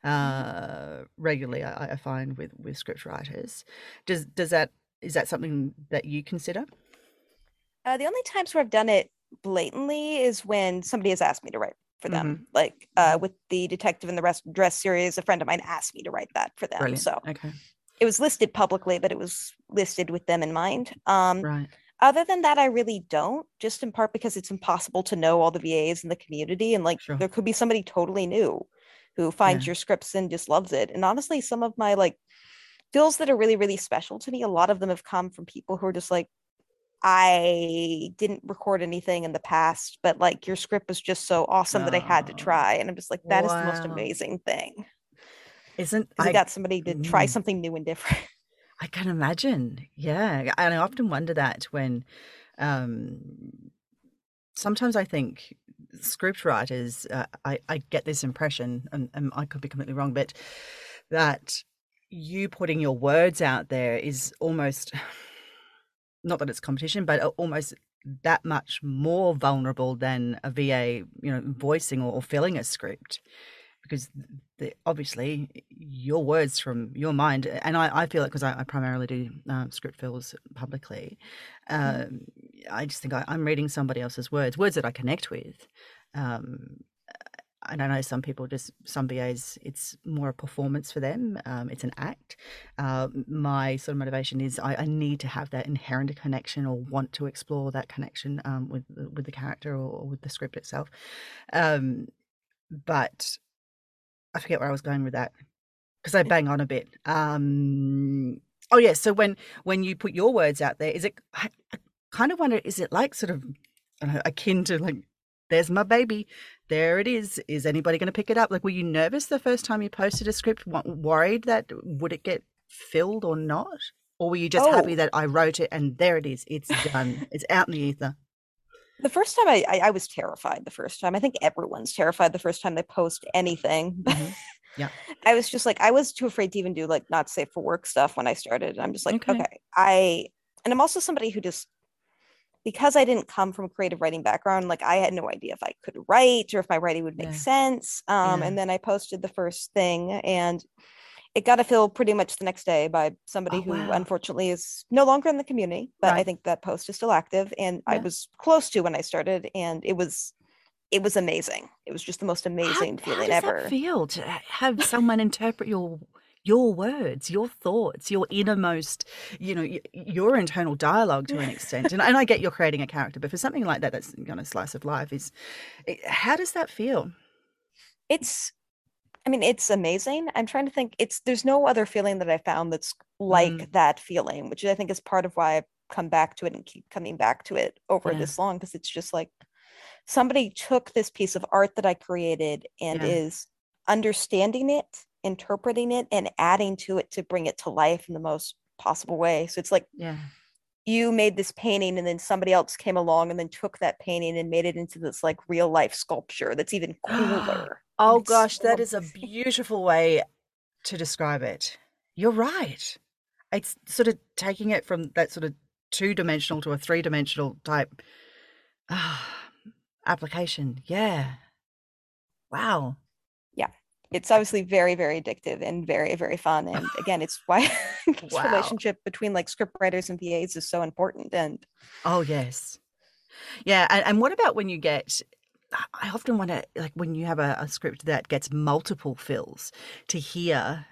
regularly. I find with script writers. Does that is that something that you consider? The only times where I've done it blatantly is when somebody has asked me to write for Hmm. them. Like Hmm. with the Detective in the Rest Dress series, a friend of mine asked me to write that for them. Brilliant. So Okay. it was listed publicly, but it was listed with them in mind. Right. Other than that, I really don't, just in part because it's impossible to know all the VAs in the community. And like Sure. there could be somebody totally new who finds Yeah. your scripts and just loves it. And honestly, some of my like fills that are really, really special to me, a lot of them have come from people who are just like, I didn't record anything in the past, but like your script was just so awesome that I had to Oh, try. And I'm just like, that is the most wow. amazing thing Isn't because I got somebody to try mm, something new and different. I can imagine. Yeah. And I often wonder that when um sometimes I think script writers, I get this impression, and I could be completely wrong, but that you putting your words out there is almost not that it's competition, but almost that much more vulnerable than a VA, voicing or filling a script because obviously your words from your mind, and I feel it because I primarily do script fills publicly. Mhm. Um, I just think I'm reading somebody else's words that I connect with. Um, and I know some people some BAs, it's more a performance for them. It's an act. My sort of motivation is I need to have that inherent connection or want to explore that connection with the character or with the script itself. Um, but I forget where I was going with that because I bang on a bit. Oh yeah, so when you put your words out there, is it? I kind of wonder, is it like sort of I don't know, akin to like, there's my baby, there it is. Is anybody going to pick it up? Like, were you nervous the first time you posted a script, worried that would it get filled or not, or were you just happy Oh, that I wrote it and there it is, it's done, it's out in the ether? The first time I was terrified the first time. I think everyone's terrified the first time they post anything. Hmm. Yeah. I was just like, I was too afraid to even do like not safe for work stuff when I started. I'm just like, Okay. okay, and I'm also somebody who just, because I didn't come from a creative writing background, like I had no idea if I could write or if my writing would make Yeah. sense. Yeah. And then I posted the first thing and it got a fill pretty much the next day by somebody Oh, who wow. unfortunately is no longer in the community, but I Right. think that post is still active. And I Yeah. was close to when I started, and it was amazing. It was just the most amazing How feeling does that ever. feel to have someone interpret your words, your thoughts, your innermost, your internal dialogue to an extent? And I get you're creating a character, but for something like that, that's slice of life. How does that feel? It's I mean, it's amazing. I'm trying to think. There's no other feeling that I found that's like Mm, that feeling, which I think is part of why I've come back to it and keep coming back to it over yeah. this long, because it's just like somebody took this piece of art that I created and Yeah. is understanding it, interpreting it, and adding to it to bring it to life in the most possible way. So it's like Yeah. you made this painting and then somebody else came along and then took that painting and made it into this like real life sculpture that's even cooler. And Oh it's gosh, so that is a amazing. beautiful way to describe it. You're right. It's sort of taking it from that sort of two-dimensional to a three-dimensional type application. Yeah. Wow. Yeah, it's obviously very, very addictive and very, very fun. And again, it's why this Wow. relationship between like script writers and VAs is so important. And Oh, yes. Yeah. And what about when you get, I often wonder, like when you have a script that gets multiple fills to hear,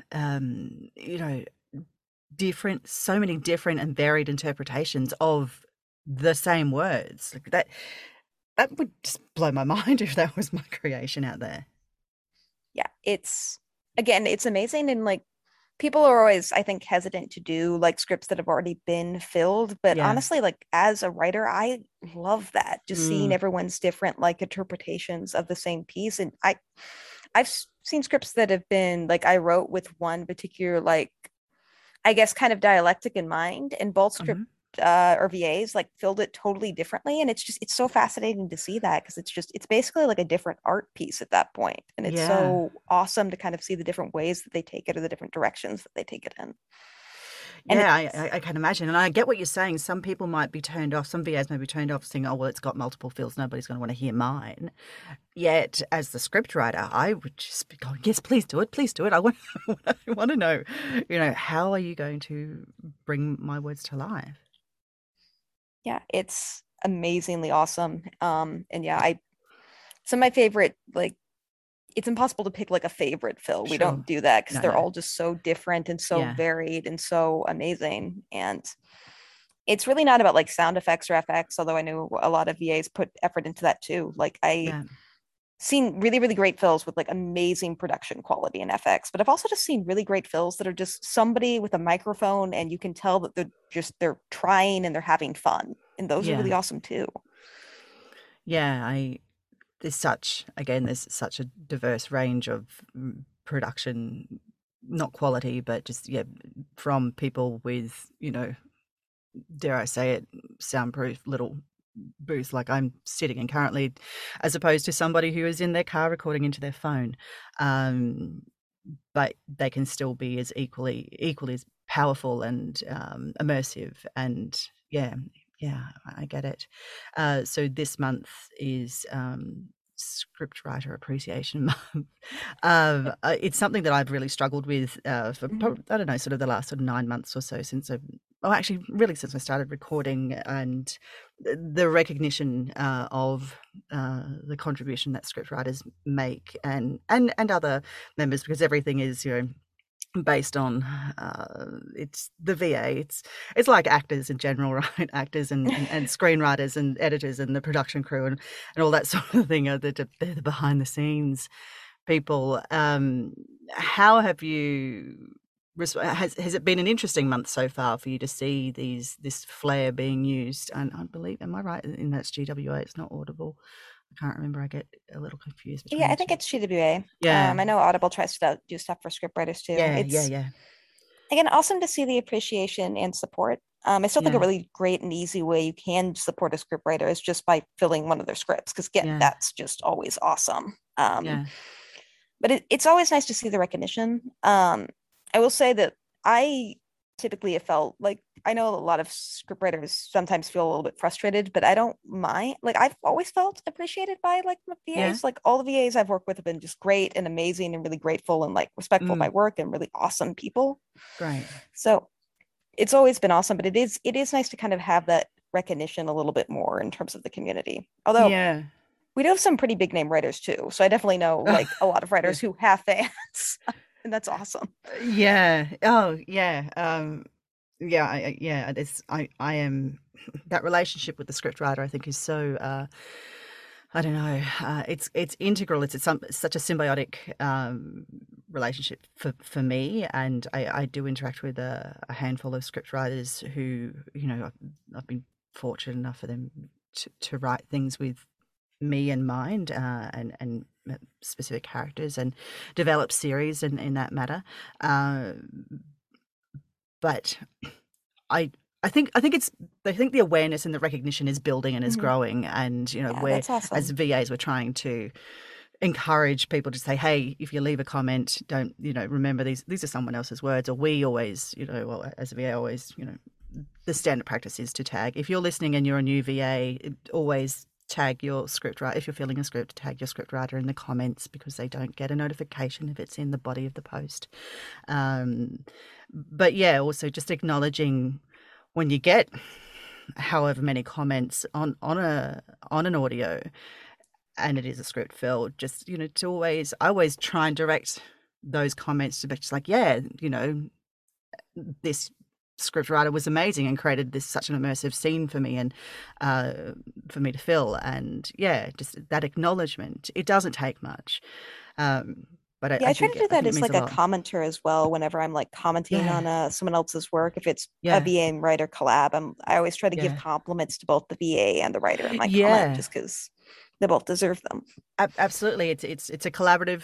different, so many different and varied interpretations of the same words. Like that would just blow my mind if that was my creation out there. yeah, it's amazing. And like people are always, I think, hesitant to do like scripts that have already been filled. But Yeah. honestly, like as a writer, I love that. Just seeing Mm, everyone's different like interpretations of the same piece. And I've seen scripts that have been like I wrote with one particular like I guess kind of dialectic in mind, and both script mhm. or VAs like filled it totally differently. And it's so fascinating to see that because it's basically like a different art piece at that point. And it's Yeah. so awesome to kind of see the different ways that they take it or the different directions that they take it in. And Yeah, I can imagine. And I get what you're saying. Some people might be turned off, some VAs may be turned off saying, oh, well, it's got multiple fills. Nobody's going to want to hear mine. Yet, as the script writer, I would just be going, yes, please do it. Please do it. I want, I want to know, how are you going to bring my words to life? yeah, it's amazingly awesome. And yeah, I some of my favorite like it's impossible to pick like a favorite Phil. We Sure. don't do that because No, they're no. all just so different and so Yeah. varied and so amazing. And it's really not about like sound effects or FX, although I know a lot of VAs put effort into that too. Like I Yeah. seen really, really great fills with like amazing production quality and FX, but I've also just seen really great fills that are just somebody with a microphone and you can tell that they're trying and they're having fun. And those are Yeah. really awesome too. Yeah. There's such a diverse range of production, not quality, but just, yeah, from people with, dare I say it, soundproof little booth like I'm sitting in currently, as opposed to somebody who is in their car recording into their phone. Um, but they can still be as equally as powerful and immersive. And yeah, yeah, I get it. So this month is Scriptwriter Appreciation Month. It's something that I've really struggled with for Mhm. I don't know, sort of the last sort of 9 months or so since actually, really since I started recording, and the recognition of the contribution that scriptwriters make, and other members, because everything is, based on it's the VA. It's like actors in general, right? Actors and screenwriters and editors and the production crew and all that sort of thing are they're the behind the scenes people. How have you has it been an interesting month so far for you to see this flair being used? And I believe, am I right in that's GWA? It's not Audible. I can't remember. I get a little confused Yeah, between I the think two. it's GWA. Yeah, I know Audible tries to do stuff for scriptwriters too. yeah, yeah, It's yeah. again awesome to see the appreciation and support. I still think a Yeah. really great and easy way you can support a scriptwriter is just by filling one of their scripts, because again, Yeah. that's just always awesome. Yeah. But it's always nice to see the recognition. I will say that I typically have felt like, I know a lot of scriptwriters sometimes feel a little bit frustrated, but I don't mind. Like, I've always felt appreciated by like my Yeah. VAs. Like, all the VAs I've worked with have been just great and amazing and really grateful and like respectful of my Mm, work and really awesome people. great. So it's always been awesome, but it is nice to kind of have that recognition a little bit more in terms of the community. Although Yeah. we do have some pretty big name writers too. So I definitely know like a lot of Yeah. writers who have fans. And that's awesome. Yeah. Oh, yeah. Yeah. Yeah. I am that relationship with the scriptwriter. I think is so. I don't know. It's integral. It's such a symbiotic relationship for me, and I do interact with a handful of scriptwriters who I've been fortunate enough for them to write things with me in mind, and specific characters and develop series in that matter. Uh, but I I think the awareness and the recognition is building and is Mhm. growing, and Yeah, we're that's as awesome. VAs we're trying to encourage people to say, hey, if you leave a comment, don't remember these are someone else's words, or we always well, as a VA always the standard practice is to tag. If you're listening and you're a new VA, always tag your script writer. If you're filling a script, tag your script writer in the comments, because they don't get a notification if it's in the body of the post. But yeah, also just acknowledging when you get however many comments on an audio and it is a script fill, just to I always try and direct those comments to be just like, yeah, this script writer was amazing and created this such an immersive scene for me, and uh, for me to fill. And yeah, just that acknowledgement. It doesn't take much, um, but Yeah, I try to do I that think it as means like a a lot. commenter as well. Whenever I'm like commenting Yeah, on someone else's work, if it's a yeah, VA and writer collab, I always try to give yeah, compliments to both the VA and the writer in my comment, yeah. just because they both deserve them. Absolutely, it's a collaborative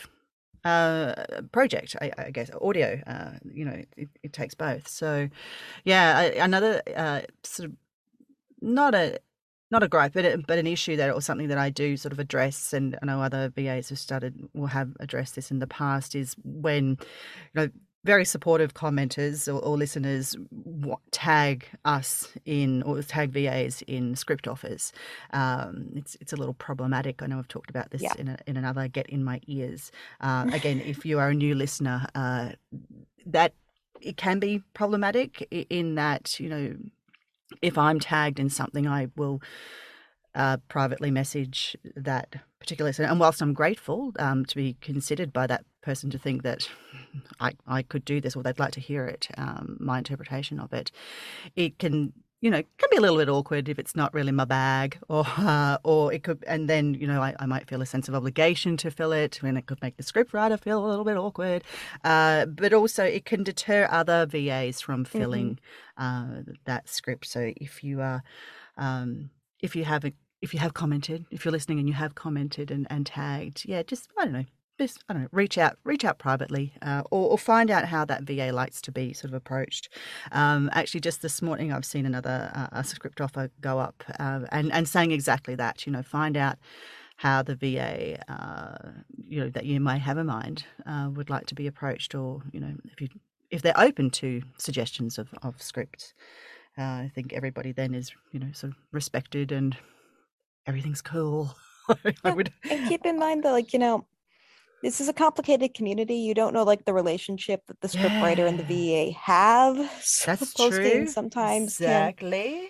project. I guess audio. It takes both. So yeah, another sort of not a not a gripe, but an issue that or something that I do sort of address, and I know other VAs have started or have addressed this in the past, is when very supportive commenters or listeners tag us in or tag VAs in script offers. It's a little problematic. I know I've talked about this Yeah. in another Get in My Ears. Again, if you are a new listener, that it can be problematic in that if I'm tagged in something, I will privately message that particular listener. And whilst I'm grateful to be considered by that person to think that I could do this or they'd like to hear it, my interpretation of it, it can can be a little bit awkward if it's not really my bag, or it could, and then I might feel a sense of obligation to fill it, and it could make the script writer feel a little bit awkward, but also it can deter other VAs from Hmm. filling that script. So if you are if you have if you have commented, if you're listening and you have commented and tagged, yeah, just I don't know, reach out privately, or find out how that VA likes to be sort of approached. Actually, just this morning, I've seen another a script offer go up, and saying exactly that. Find out how the VA, that you may have in mind, would like to be approached, or if they're open to suggestions of scripts. I think everybody then is sort of respected and everything's cool. I Yeah. would. And keep in mind that, like, this is a complicated community. You don't know like the relationship that the scriptwriter and the Yeah, VA have. So that's posting true. sometimes can Exactly.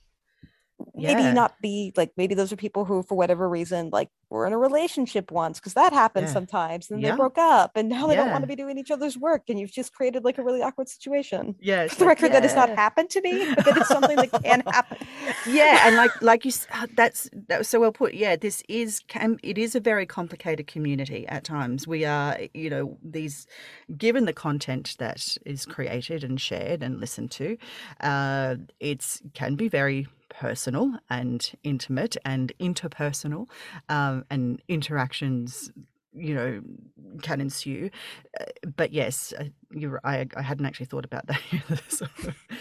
maybe Yeah, not be like, maybe those are people who for whatever reason like were in a relationship once, because that happens yeah, sometimes, and they yeah, broke up and now they don't want to yeah, be doing each other's work, and you've just created like a really awkward situation. yeah. For It's the like, record, that has not yeah. happened to me, but that is something that can happen. Yeah, and like that was so well put. Yeah, it is a very complicated community at times. We are, these given the content that is created and shared and listened to, it's can be very personal and intimate and interpersonal, and interactions you know can ensue. But yes, I hadn't actually thought about that. Sort of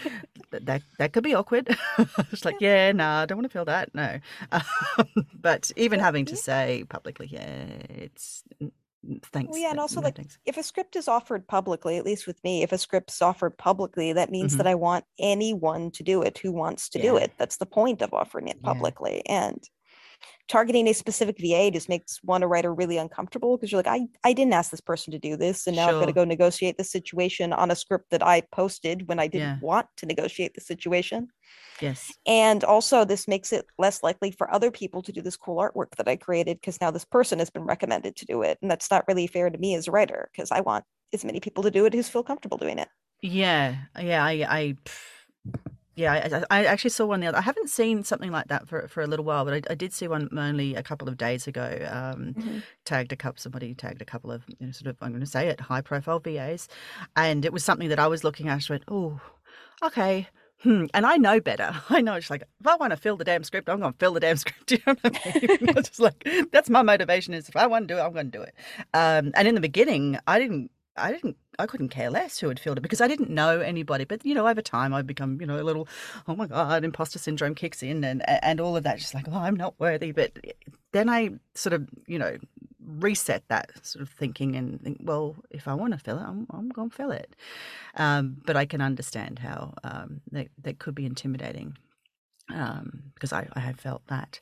that could be awkward. It's like, yeah, no, I don't want to feel that. No. But even Well, having to yeah. say publicly, yeah, it's Well, thanks, yeah, and but also no like thanks. if a script is offered publicly, at least with me, if a script's offered publicly, that means that Hmm. I want anyone to do it who wants to do Yeah, it. That's the point of offering it yeah, publicly. And targeting a specific VA just makes one a writer really uncomfortable because you're like, I didn't ask this person to do this, and now I've got to sure. go negotiate the situation on a script that I posted when I didn't Yeah, want to negotiate the situation. yes, And also, this makes it less likely for other people to do this cool artwork that I created because now this person has been recommended to do it. And that's not really fair to me as a writer because I want as many people to do it who feel comfortable doing it. yeah, yeah. Yeah, I actually saw one the other. I haven't seen something like that for a little while, but I did see one only a couple of days ago. Mm-hmm. Somebody tagged a couple of sort of, I'm going to say it, high profile VAs, and it was something that I was looking at. I went, oh, okay. And I know better. I know it's like if I want to fill the damn script, I'm going to fill the damn script. You know what I mean? It's just like that's my motivation. Is if I want to do it, I'm going to do it. And in the beginning, I couldn't care less who had filled it because I didn't know anybody. But over time, I become a little, oh my god, imposter syndrome kicks in, and all of that. Just like, oh, I'm not worthy. But then I sort of reset that sort of thinking and think, well, if I want to fill it, I'm going to fill it. But I can understand how that could be intimidating because I have felt that.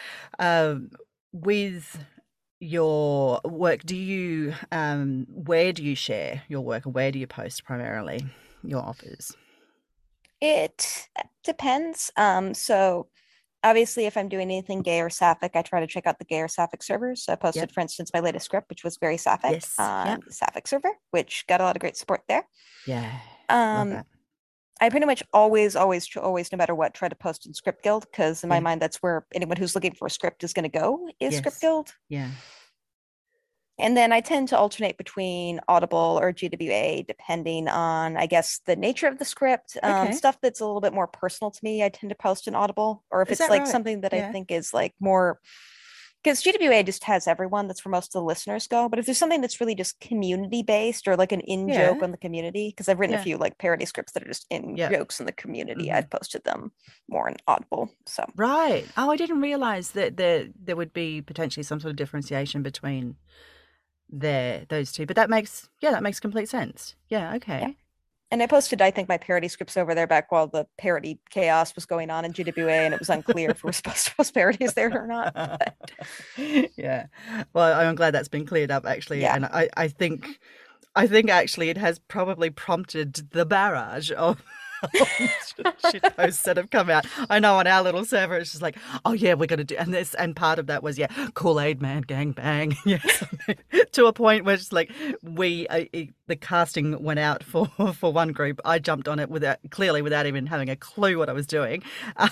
With your work, where do you share your work, or where do you post primarily your offers? It depends. So obviously, if I'm doing anything gay or sapphic, I try to check out the gay or sapphic servers. So I Yep. posted, for instance, my latest script, which was very sapphic, Yes. on Yep. the sapphic server, which got a lot of great support there. Yeah. Love Um, that. I pretty much always, no matter what, try to post in Script Guild because in my Yeah. mind, that's where anyone who's looking for a script is going to go is Script Yes. Guild. Yeah. And then I tend to alternate between Audible or GWA depending on, I guess, the nature of the script. Okay. Stuff that's a little bit more personal to me, I tend to post in Audible, or if Is it's that like right? something that I Yeah. think is like more because GWA just has everyone. That's where most of the listeners go. But if there's something that's really just community based or like an in joke Yeah. on the community, because I've written a Yeah. few like parody scripts that are just in Yep. jokes in the community, Hmm. I've posted them more in Audible. So Right. Oh, I didn't realize that there would be potentially some sort of differentiation between those two. But that makes complete sense. Yeah. yeah. Okay. And I posted, I think, my parody scripts over there back while the parody chaos was going on in GWA, and it was unclear if we were supposed to post parodies there or not. But Yeah. Well, I'm glad that's been cleared up actually, yeah, and I think actually it has probably prompted the barrage of shit posts that have come out. I know on our little server it's just like, oh yeah, we're gonna do, and part of that was Kool-Aid Man gang bang, yes, to a point where it's like the casting went out for one group. I jumped on it without even having a clue what I was doing,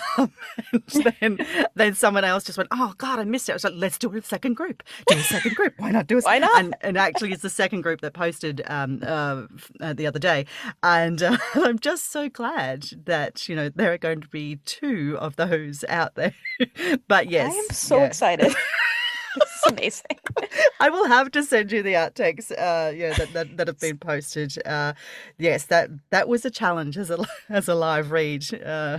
and then someone else just went, oh god, I missed it. I was like, let's do a second group. Do a second group. Why not do a? why not? And actually, it's the second group that posted the other day, and I'm just so glad that there are going to be two of those out there. But I am yes, so yeah. excited. This is amazing. I will have to send you the outtakes, that have been posted. Yes, that was a challenge as a live read.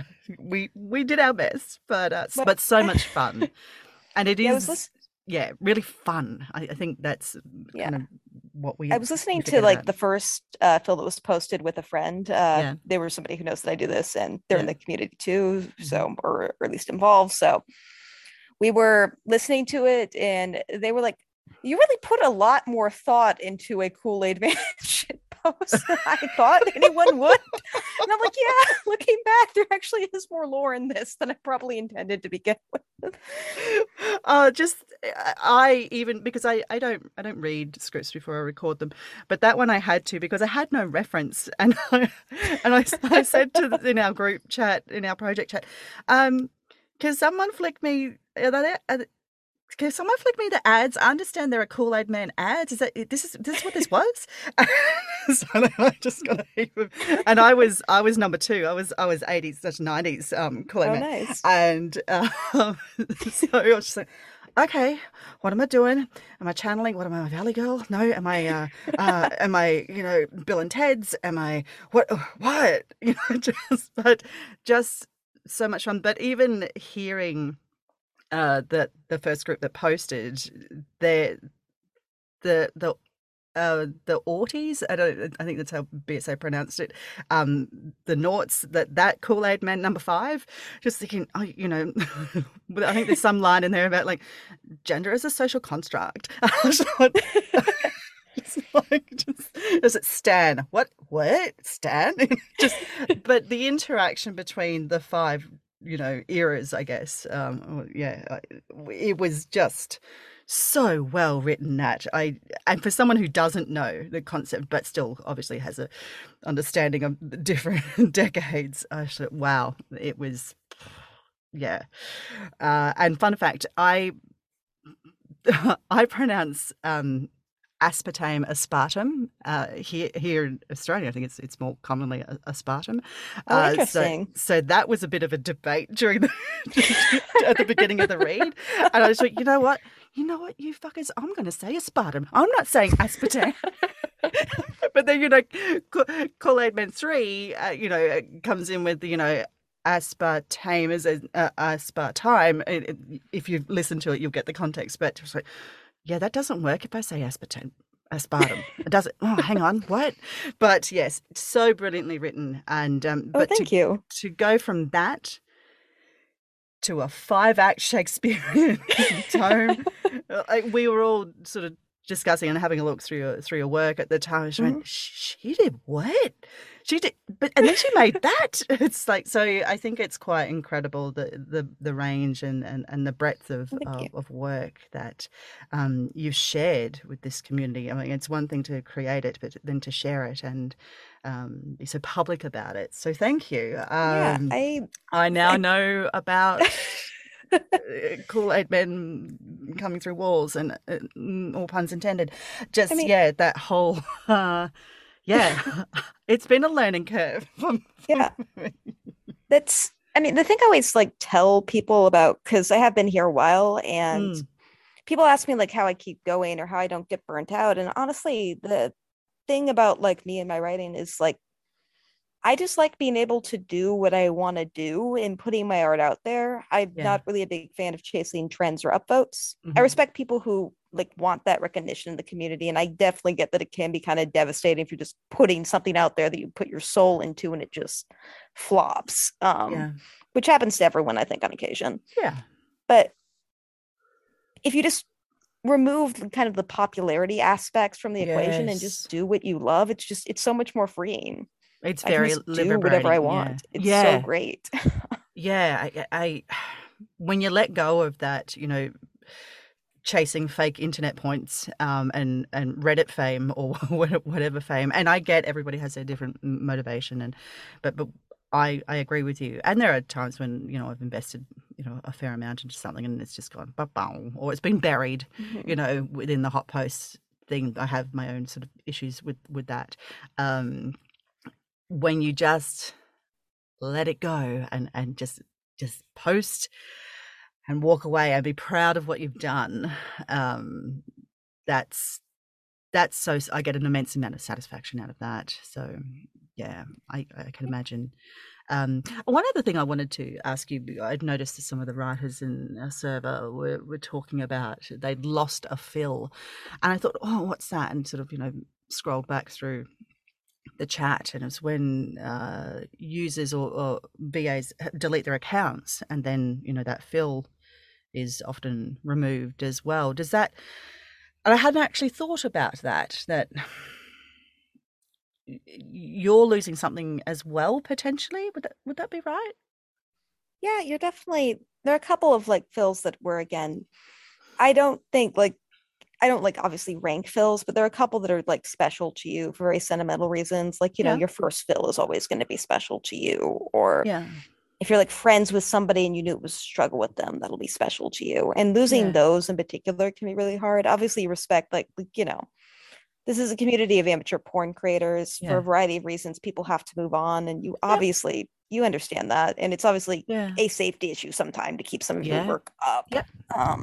We did our best, But but so much fun, and it yeah, I was is listening. really fun. I think that's Yeah, kind of what I was we listening to forget like about. the first Phil that was posted with a friend. Yeah, They were somebody who knows that I do this, and they're in yeah. the community too, Hmm. so or at least involved. So we were listening to it, and they were like, "You really put a lot more thought into a Kool-Aid Man shit post than I thought anyone would." And I'm like, "Yeah, looking back, there actually is more lore in this than I probably intended to begin with." Just I even because I don't read scripts before I record them, but that one I had to because I had no reference, and I said in our group chat, in our project chat, can someone flick me? Can someone flick me the ads? I understand there are Kool-Aid Man ads. This is what this was? So then I just got a heap of, and I was number two. I was 80s, such 90s Kool-Aid Oh, Man, nice. and so I was just like, okay, what am I doing? Am I channeling? What am I, a Valley Girl? No, am I, Bill and Ted's? Am I what? Just so much fun. But even hearing that the first group that posted the the Aughties, I think that's how BSA pronounced it. The Noughts, that Kool-Aid Man number 5, just thinking, I think there's some line in there about like gender is a social construct. Just is it Stan? What Stan? Just, but the interaction between the 5, eras, I guess. It was just so well written that and for someone who doesn't know the concept but still obviously has a understanding of the different decades, I thought, wow, it was, yeah. And fun fact, I I pronounce aspartame aspartum. Here in Australia, I think it's more commonly aspartum. Oh, So interesting. that was a bit of a debate during the at the beginning of the read, and I was like, you know what, you fuckers, I'm going to say aspartum. I'm not saying aspartame. But then Kool-Aid Man 3, comes in with aspartame as aspartame. If you listen to it, you'll get the context. But it's like, yeah, that doesn't work if I say aspartame. It doesn't. Oh, hang on, what? But yes, so brilliantly written, and Oh, but thank you. to go from that to a 5-act Shakespearean tome, like we were all sort of discussing and having a look through your work at the time. She went, she did what? She did, and then she made that. It's like, so I think it's quite incredible the range and the breadth of Thank you. of work that you've shared with this community. I mean, it's one thing to create it, but then to share it and be so public about it. So thank you. Yeah, I now I know about Kool-Aid Men coming through walls, and all puns intended. I Just, mean, yeah, that whole yeah, it's been a learning curve. yeah, I mean, the thing I always like tell people about, because I have been here a while, and Mm, people ask me like how I keep going or how I don't get burnt out. And honestly, the thing about like me and my writing is like I just like being able to do what I want to do and putting my art out there. I'm yeah. not really a big fan of chasing trends or upvotes. I Hmm. respect people who like want that recognition in the community, and I definitely get that it can be kind of devastating if you're just putting something out there that you put your soul into and it just flops. Yeah. Which happens to everyone, I think, on occasion. Yeah. But if you just remove kind of the popularity aspects from the equation and just Yes. do what you love, it's so much more freeing. It's I can very just do whatever I liberating. Yeah. want. It's so Yeah. great. Yeah. When you let go of that, chasing fake internet points, and Reddit fame or whatever fame. And I get everybody has their different motivation, but I agree with you. And there are times when I've invested a fair amount into something and it's just gone ba-boom, or it's been buried, Mhm. within the hot post thing. I have my own sort of issues with that. When you just let it go and just post and walk away and be proud of what you've done. That's so, I get an immense amount of satisfaction out of that. So yeah, I can imagine. One other thing I wanted to ask you, I'd noticed that some of the writers in our server were talking about they'd lost a fill, and I thought, oh, what's that? And sort of scrolled back through the chat, and it's when users or VAs delete their accounts, and then that fill is often removed as well. Does that? And I hadn't actually thought about that you're losing something as well potentially. Would that be right? Yeah, you're definitely there are a couple of like fills that were again, I don't think like I don't like obviously rank fills, but there are a couple that are like special to you for very sentimental reasons. Like, Yeah. your first fill is always going to be special to you. Or Yeah. if you're like friends with somebody and you knew it was a struggle with them, that'll be special to you. And losing Yeah. those in particular can be really hard. Obviously, respect, this is a community of amateur porn creators for a Yeah. variety of reasons. People have to move on, and Yep. you understand that, and it's obviously Yeah. a safety issue sometime to keep some of your Yeah. work up. Yep. um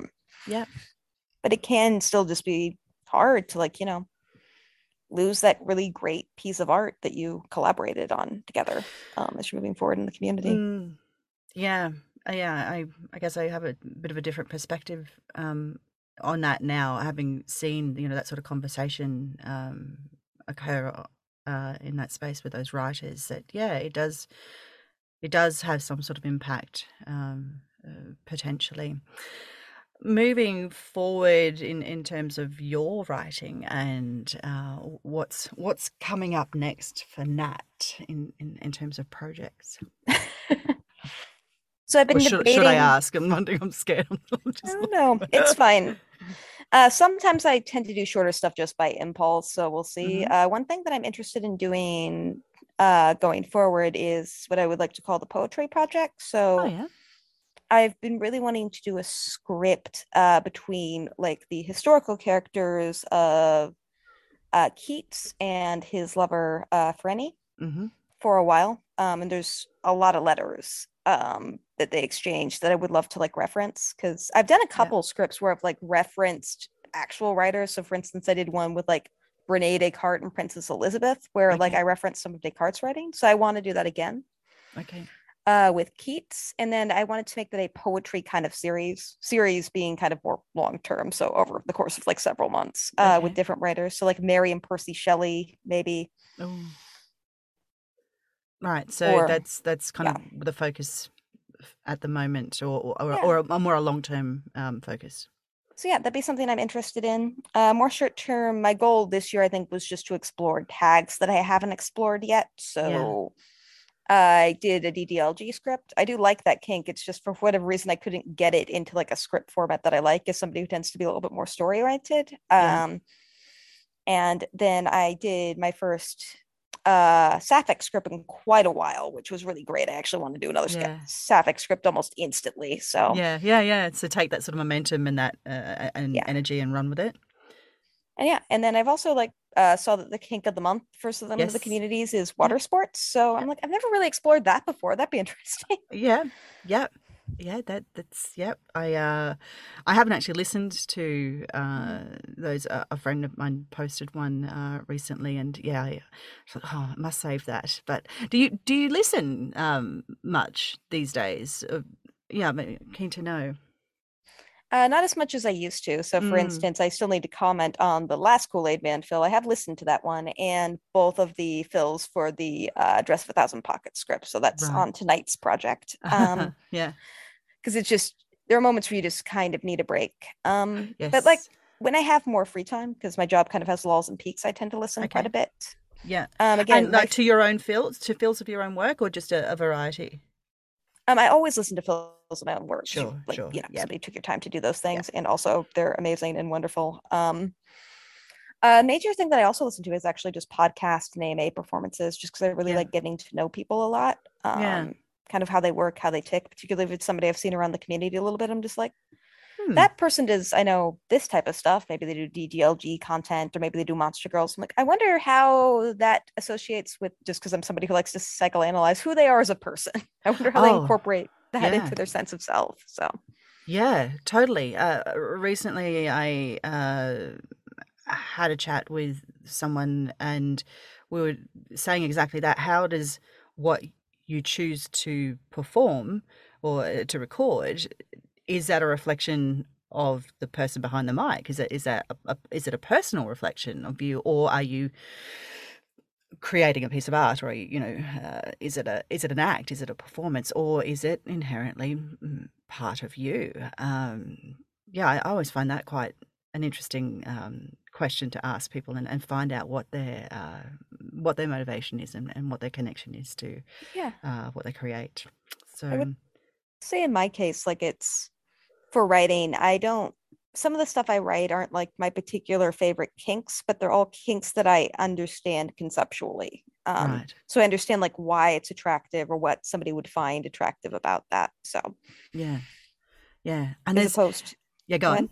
Yeah. But it can still just be hard to like, lose that really great piece of art that you collaborated on together as you're moving forward in the community. Mm, yeah. Yeah. I guess I have a bit of a different perspective on that now, having seen, that sort of conversation occur in that space with those writers, that, yeah, it does have some sort of impact, potentially. Moving forward in terms of your writing and what's coming up next for Nat in terms of projects. So I've Or been should I debating. ask? I'm wondering. I'm scared. I'm I just don't know. It's fine. Sometimes I tend to do shorter stuff just by impulse, so we'll see. hmm One thing that I'm interested in doing going forward is what I would like to call the poetry project. Oh So yeah. I've been really wanting to do a script between like the historical characters of Keats and his lover Franny hmm for a while. And there's a lot of letters that they exchanged that I would love to like reference because I've done a Yeah. couple scripts where I've like referenced actual writers. So for instance, I did one with like Renee Descartes and Princess Elizabeth, where like Okay. I referenced some of Descartes' writing. So I want to do that again Okay. with Keats. And then I wanted to make that a poetry kind of series being kind of more long term. So over the course of like several months with Okay. different writers. So like Mary and Percy Shelley, maybe, Oh, right. So or that's kind yeah. of the focus at the moment, or Yeah. a more a long term focus. So yeah, that'd be something I'm interested in. More short term, my goal this year, I think, was just to explore tags that I haven't explored yet. Yeah. So I did a DDLG script. I do like that kink. It's just for whatever reason I couldn't get it into like a script format that I like as somebody who tends to be a little bit more story oriented. Yeah. And then I did my first Sapphic script in quite a while, which was really great. I actually want to do another Yeah. Sapphic script almost instantly. So Yeah, yeah, yeah. So take that sort of momentum and that and yeah. energy and run with it. And yeah, and then I've also like saw that the kink of the month for some of the Yes. communities is Yeah. water sports. So Yeah. I'm like, I've never really explored that before. That'd be interesting. Yeah. Yeah. Yeah, that's yep. I haven't actually listened to those a friend of mine posted one recently, and yeah, I thought, oh, I must save that. But do you listen much these days? Yeah, I'm keen to know. Not as much as I used to. So, for Mm, instance, I still need to comment on the last Kool-Aid Man fill. I have listened to that one and both of the fills for the Dress of a Thousand Pockets script. So that's right. on tonight's project. Yeah. Because it's just there are moments where you just kind of need a break. But like Yes. when I have more free time, because my job kind of has lulls and peaks, I tend to listen quite a Okay. bit. Yeah. And Again, like to your own fields, to fields of your own work, or just a variety? I always listen to fills of my own work because you Sure, like, sure. Yeah. somebody took your time to do those Yeah. things, and also they're amazing and wonderful. Major thing that I also listen to is actually just podcast and AMA performances, just because I really Yeah. like getting to know people a lot. Yeah. Kind of how they work, how they tick, particularly if it's somebody I've seen around the community a little bit. I'm just like, Hmm. that person does, I know this type of stuff. Maybe they do DDLG content or maybe they do Monster Girls. I'm like, I wonder how that associates with just because I'm somebody who likes to psychoanalyze who they are as a person. I wonder how they Oh, incorporate that yeah. into their sense of self. So, Yeah, totally. Recently, I had a chat with someone, and we were saying exactly that. How does what you choose to perform or to record, is that a reflection of the person behind the mic? Is it a personal reflection of you, or are you creating a piece of art, or is it an act, is it a performance, or is it inherently part of you? Yeah, I always find that quite an interesting question to ask people, and find out what their motivation is, and what their connection is to yeah, what they create. I would So say in my case, like it's for writing, I don't, some of the stuff I write aren't like my particular favorite kinks, but they're all kinks that I understand conceptually. right. So I understand like why it's attractive or what somebody would find attractive about that. So Yeah, yeah. And as there's opposed to, yeah, go go on. ahead.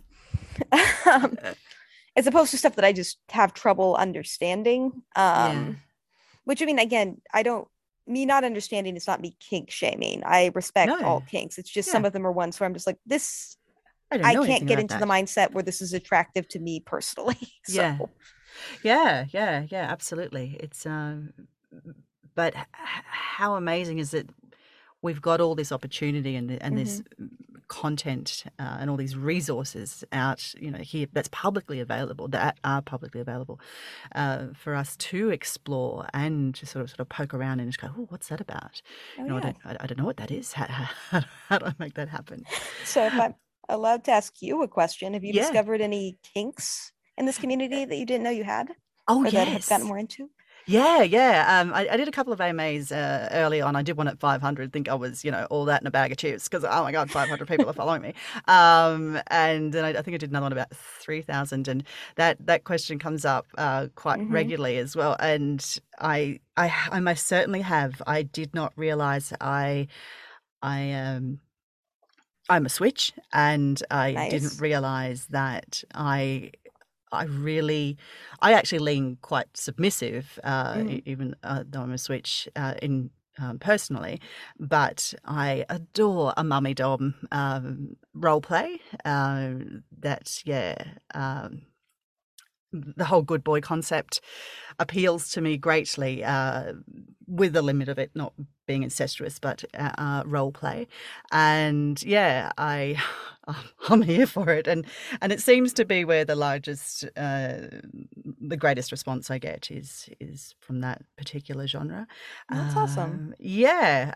As opposed to stuff that I just have trouble understanding. Yeah. Which I mean, again, I don't, me not understanding is not me kink shaming. I respect No. all kinks. It's just some Yeah. of them are ones where I'm just like, this I don't I know can't anything get about into the that. mindset where this is attractive to me personally. So, Yeah. Yeah, yeah, yeah, absolutely. It's but how amazing is it we've got all this opportunity and this mhm. content and all these resources out, here that's publicly available, that are publicly available for us to explore and to sort of poke around and just go, oh, what's that about? Oh I yeah. don't know what that is. How do I make that happen? So if I'm allowed to ask you a question, have you Yeah. discovered any kinks in this community that you didn't know you had Oh, or that have gotten yes. more into? Yeah, yeah. I did a couple of AMAs early on. I did one at 500. Think I was, all that in a bag of chips because oh my god, 500 people are following me. And then I think I did another one about 3,000, and that question comes up quite Hmm. regularly as well. And I most certainly have. I did not realize I I'm a switch, and I didn't Nice. realize that I actually lean quite submissive, Hmm. even though I'm a switch in personally, but I adore a mummy dom role play. That yeah, um, the whole good boy concept appeals to me greatly, with the limit of it not being incestuous, but role play. And yeah, I'm here for it, and it seems to be where the greatest response I get is from that particular genre. That's awesome. Yeah,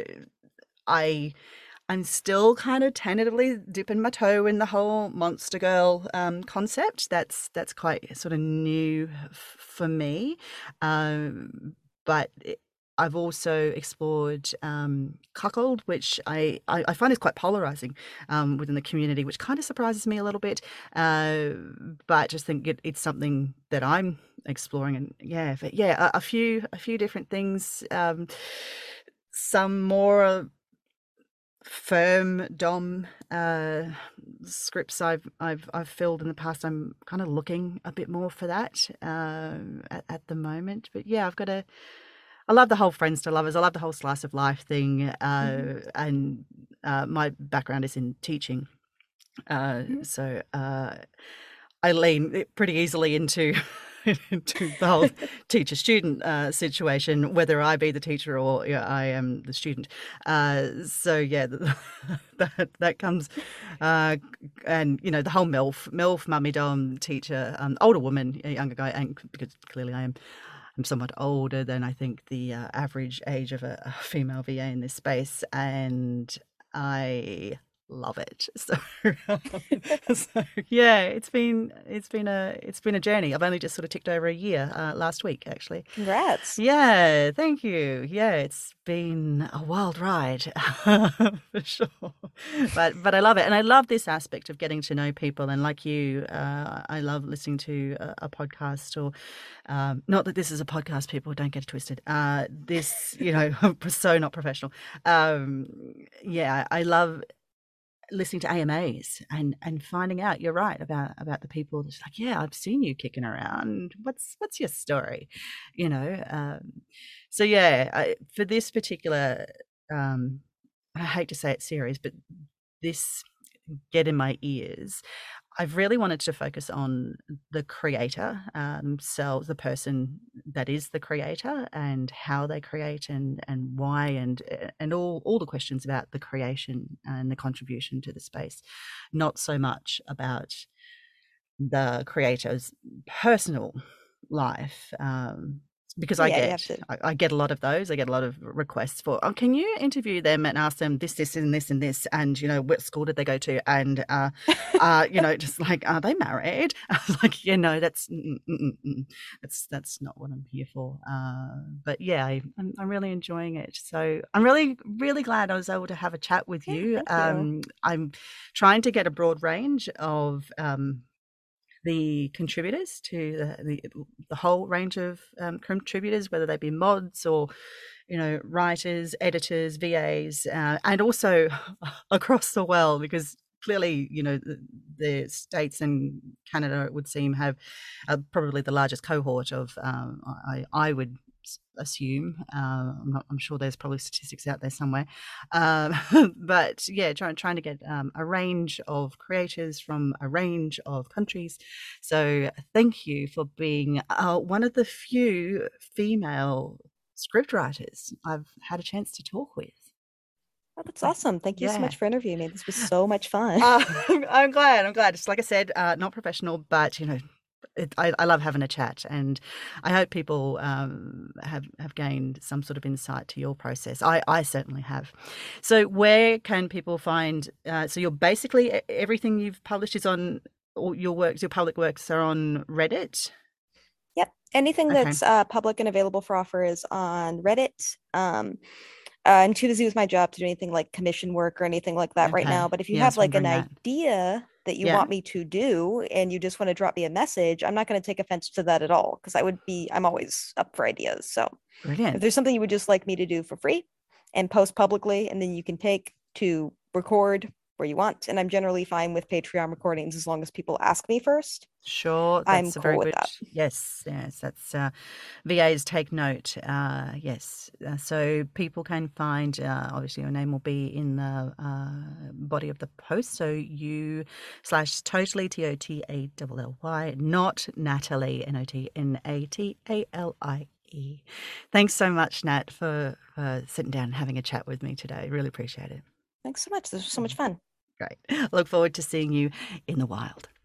I I'm still kind of tentatively dipping my toe in the whole monster girl concept. That's quite sort of new for me, but I've also explored cuckold, which I find is quite polarizing within the community, which kind of surprises me a little bit. Uh, but just think it's something that I'm exploring, and yeah, but yeah, a few different things. Some more firm dom scripts I've filled in the past. I'm kind of looking a bit more for that at the moment. But yeah, I love the whole friends to lovers. I love the whole slice of life thing. Hmm. And my background is in teaching, Hmm. so I lean pretty easily into into the whole teacher student situation, whether I be the teacher or I am the student. So yeah, that comes, uh, and the whole MILF, mummy dom teacher, older woman, a younger guy, and because clearly I'm somewhat older than I think the average age of a female VA in this space, and I love it. So, so yeah, it's been a journey. I've only just sort of ticked over a year last week, actually. Congrats. Yeah, thank you. Yeah, it's been a wild ride for sure, but I love it, and I love this aspect of getting to know people. And like you, I love listening to a podcast, or not that this is a podcast. People don't get it twisted. This, so not professional. Um, yeah, I love listening to AMAs and finding out you're right about the people that's like, yeah, I've seen you kicking around. What's your story? You know. So yeah, for this particular, I hate to say it series, but this get in my ears. I've really wanted to focus on the creator themselves, the person that is the creator, and how they create, and why, and all the questions about the creation and the contribution to the space. Not so much about the creator's personal life, because Yeah, you have to. I get a lot of those. I get a lot of requests for, oh, can you interview them and ask them this, and this, and this, and what school did they go to, and just like, are they married? I was like, that's not what I'm here for. But yeah, I'm really enjoying it. So I'm really really glad I was able to have a chat with Yeah, you. thank you. I'm trying to get a broad range of the contributors to the whole range of contributors, whether they be mods or writers, editors, VAs, and also across the world, because clearly the states and Canada, it would seem, have probably the largest cohort of I would assume. I'm sure there's probably statistics out there somewhere. But yeah, trying to get a range of creators from a range of countries. So thank you for being one of the few female scriptwriters I've had a chance to talk with. Oh, that's awesome. Thank you so Yeah. much for interviewing me. This was so much fun. I'm glad. I'm glad. Just like I said, not professional, but I love having a chat, and I hope people have gained some sort of insight to your process. I certainly have. So, where can people find? So, you're basically everything you've published is on all your works. Your public works are on Reddit. Yep. Anything Okay, that's public and available for offer is on Reddit. And too busy with my job to do anything like commission work or anything like that right okay. now. But if you Yeah, I have was like an wondering that. idea that you Yeah, want me to do and you just want to drop me a message, I'm not going to take offense to that at all because I'm always up for ideas. So if brilliant. there's something you would just like me to do for free and post publicly, and then you can take to record where you want. And I'm generally fine with Patreon recordings as long as people ask me first. Sure, I'm that's a cool very with good. that. Yes, that's VAs take note. Yes, so people can find. Obviously, your name will be in the body of the post. So you/Totally TOTALLY, not Natalie NOTNATALIE. Thanks so much, Nat, for sitting down and having a chat with me today. Really appreciate it. Thanks so much. This was so much fun. Great. Look forward to seeing you in the wild.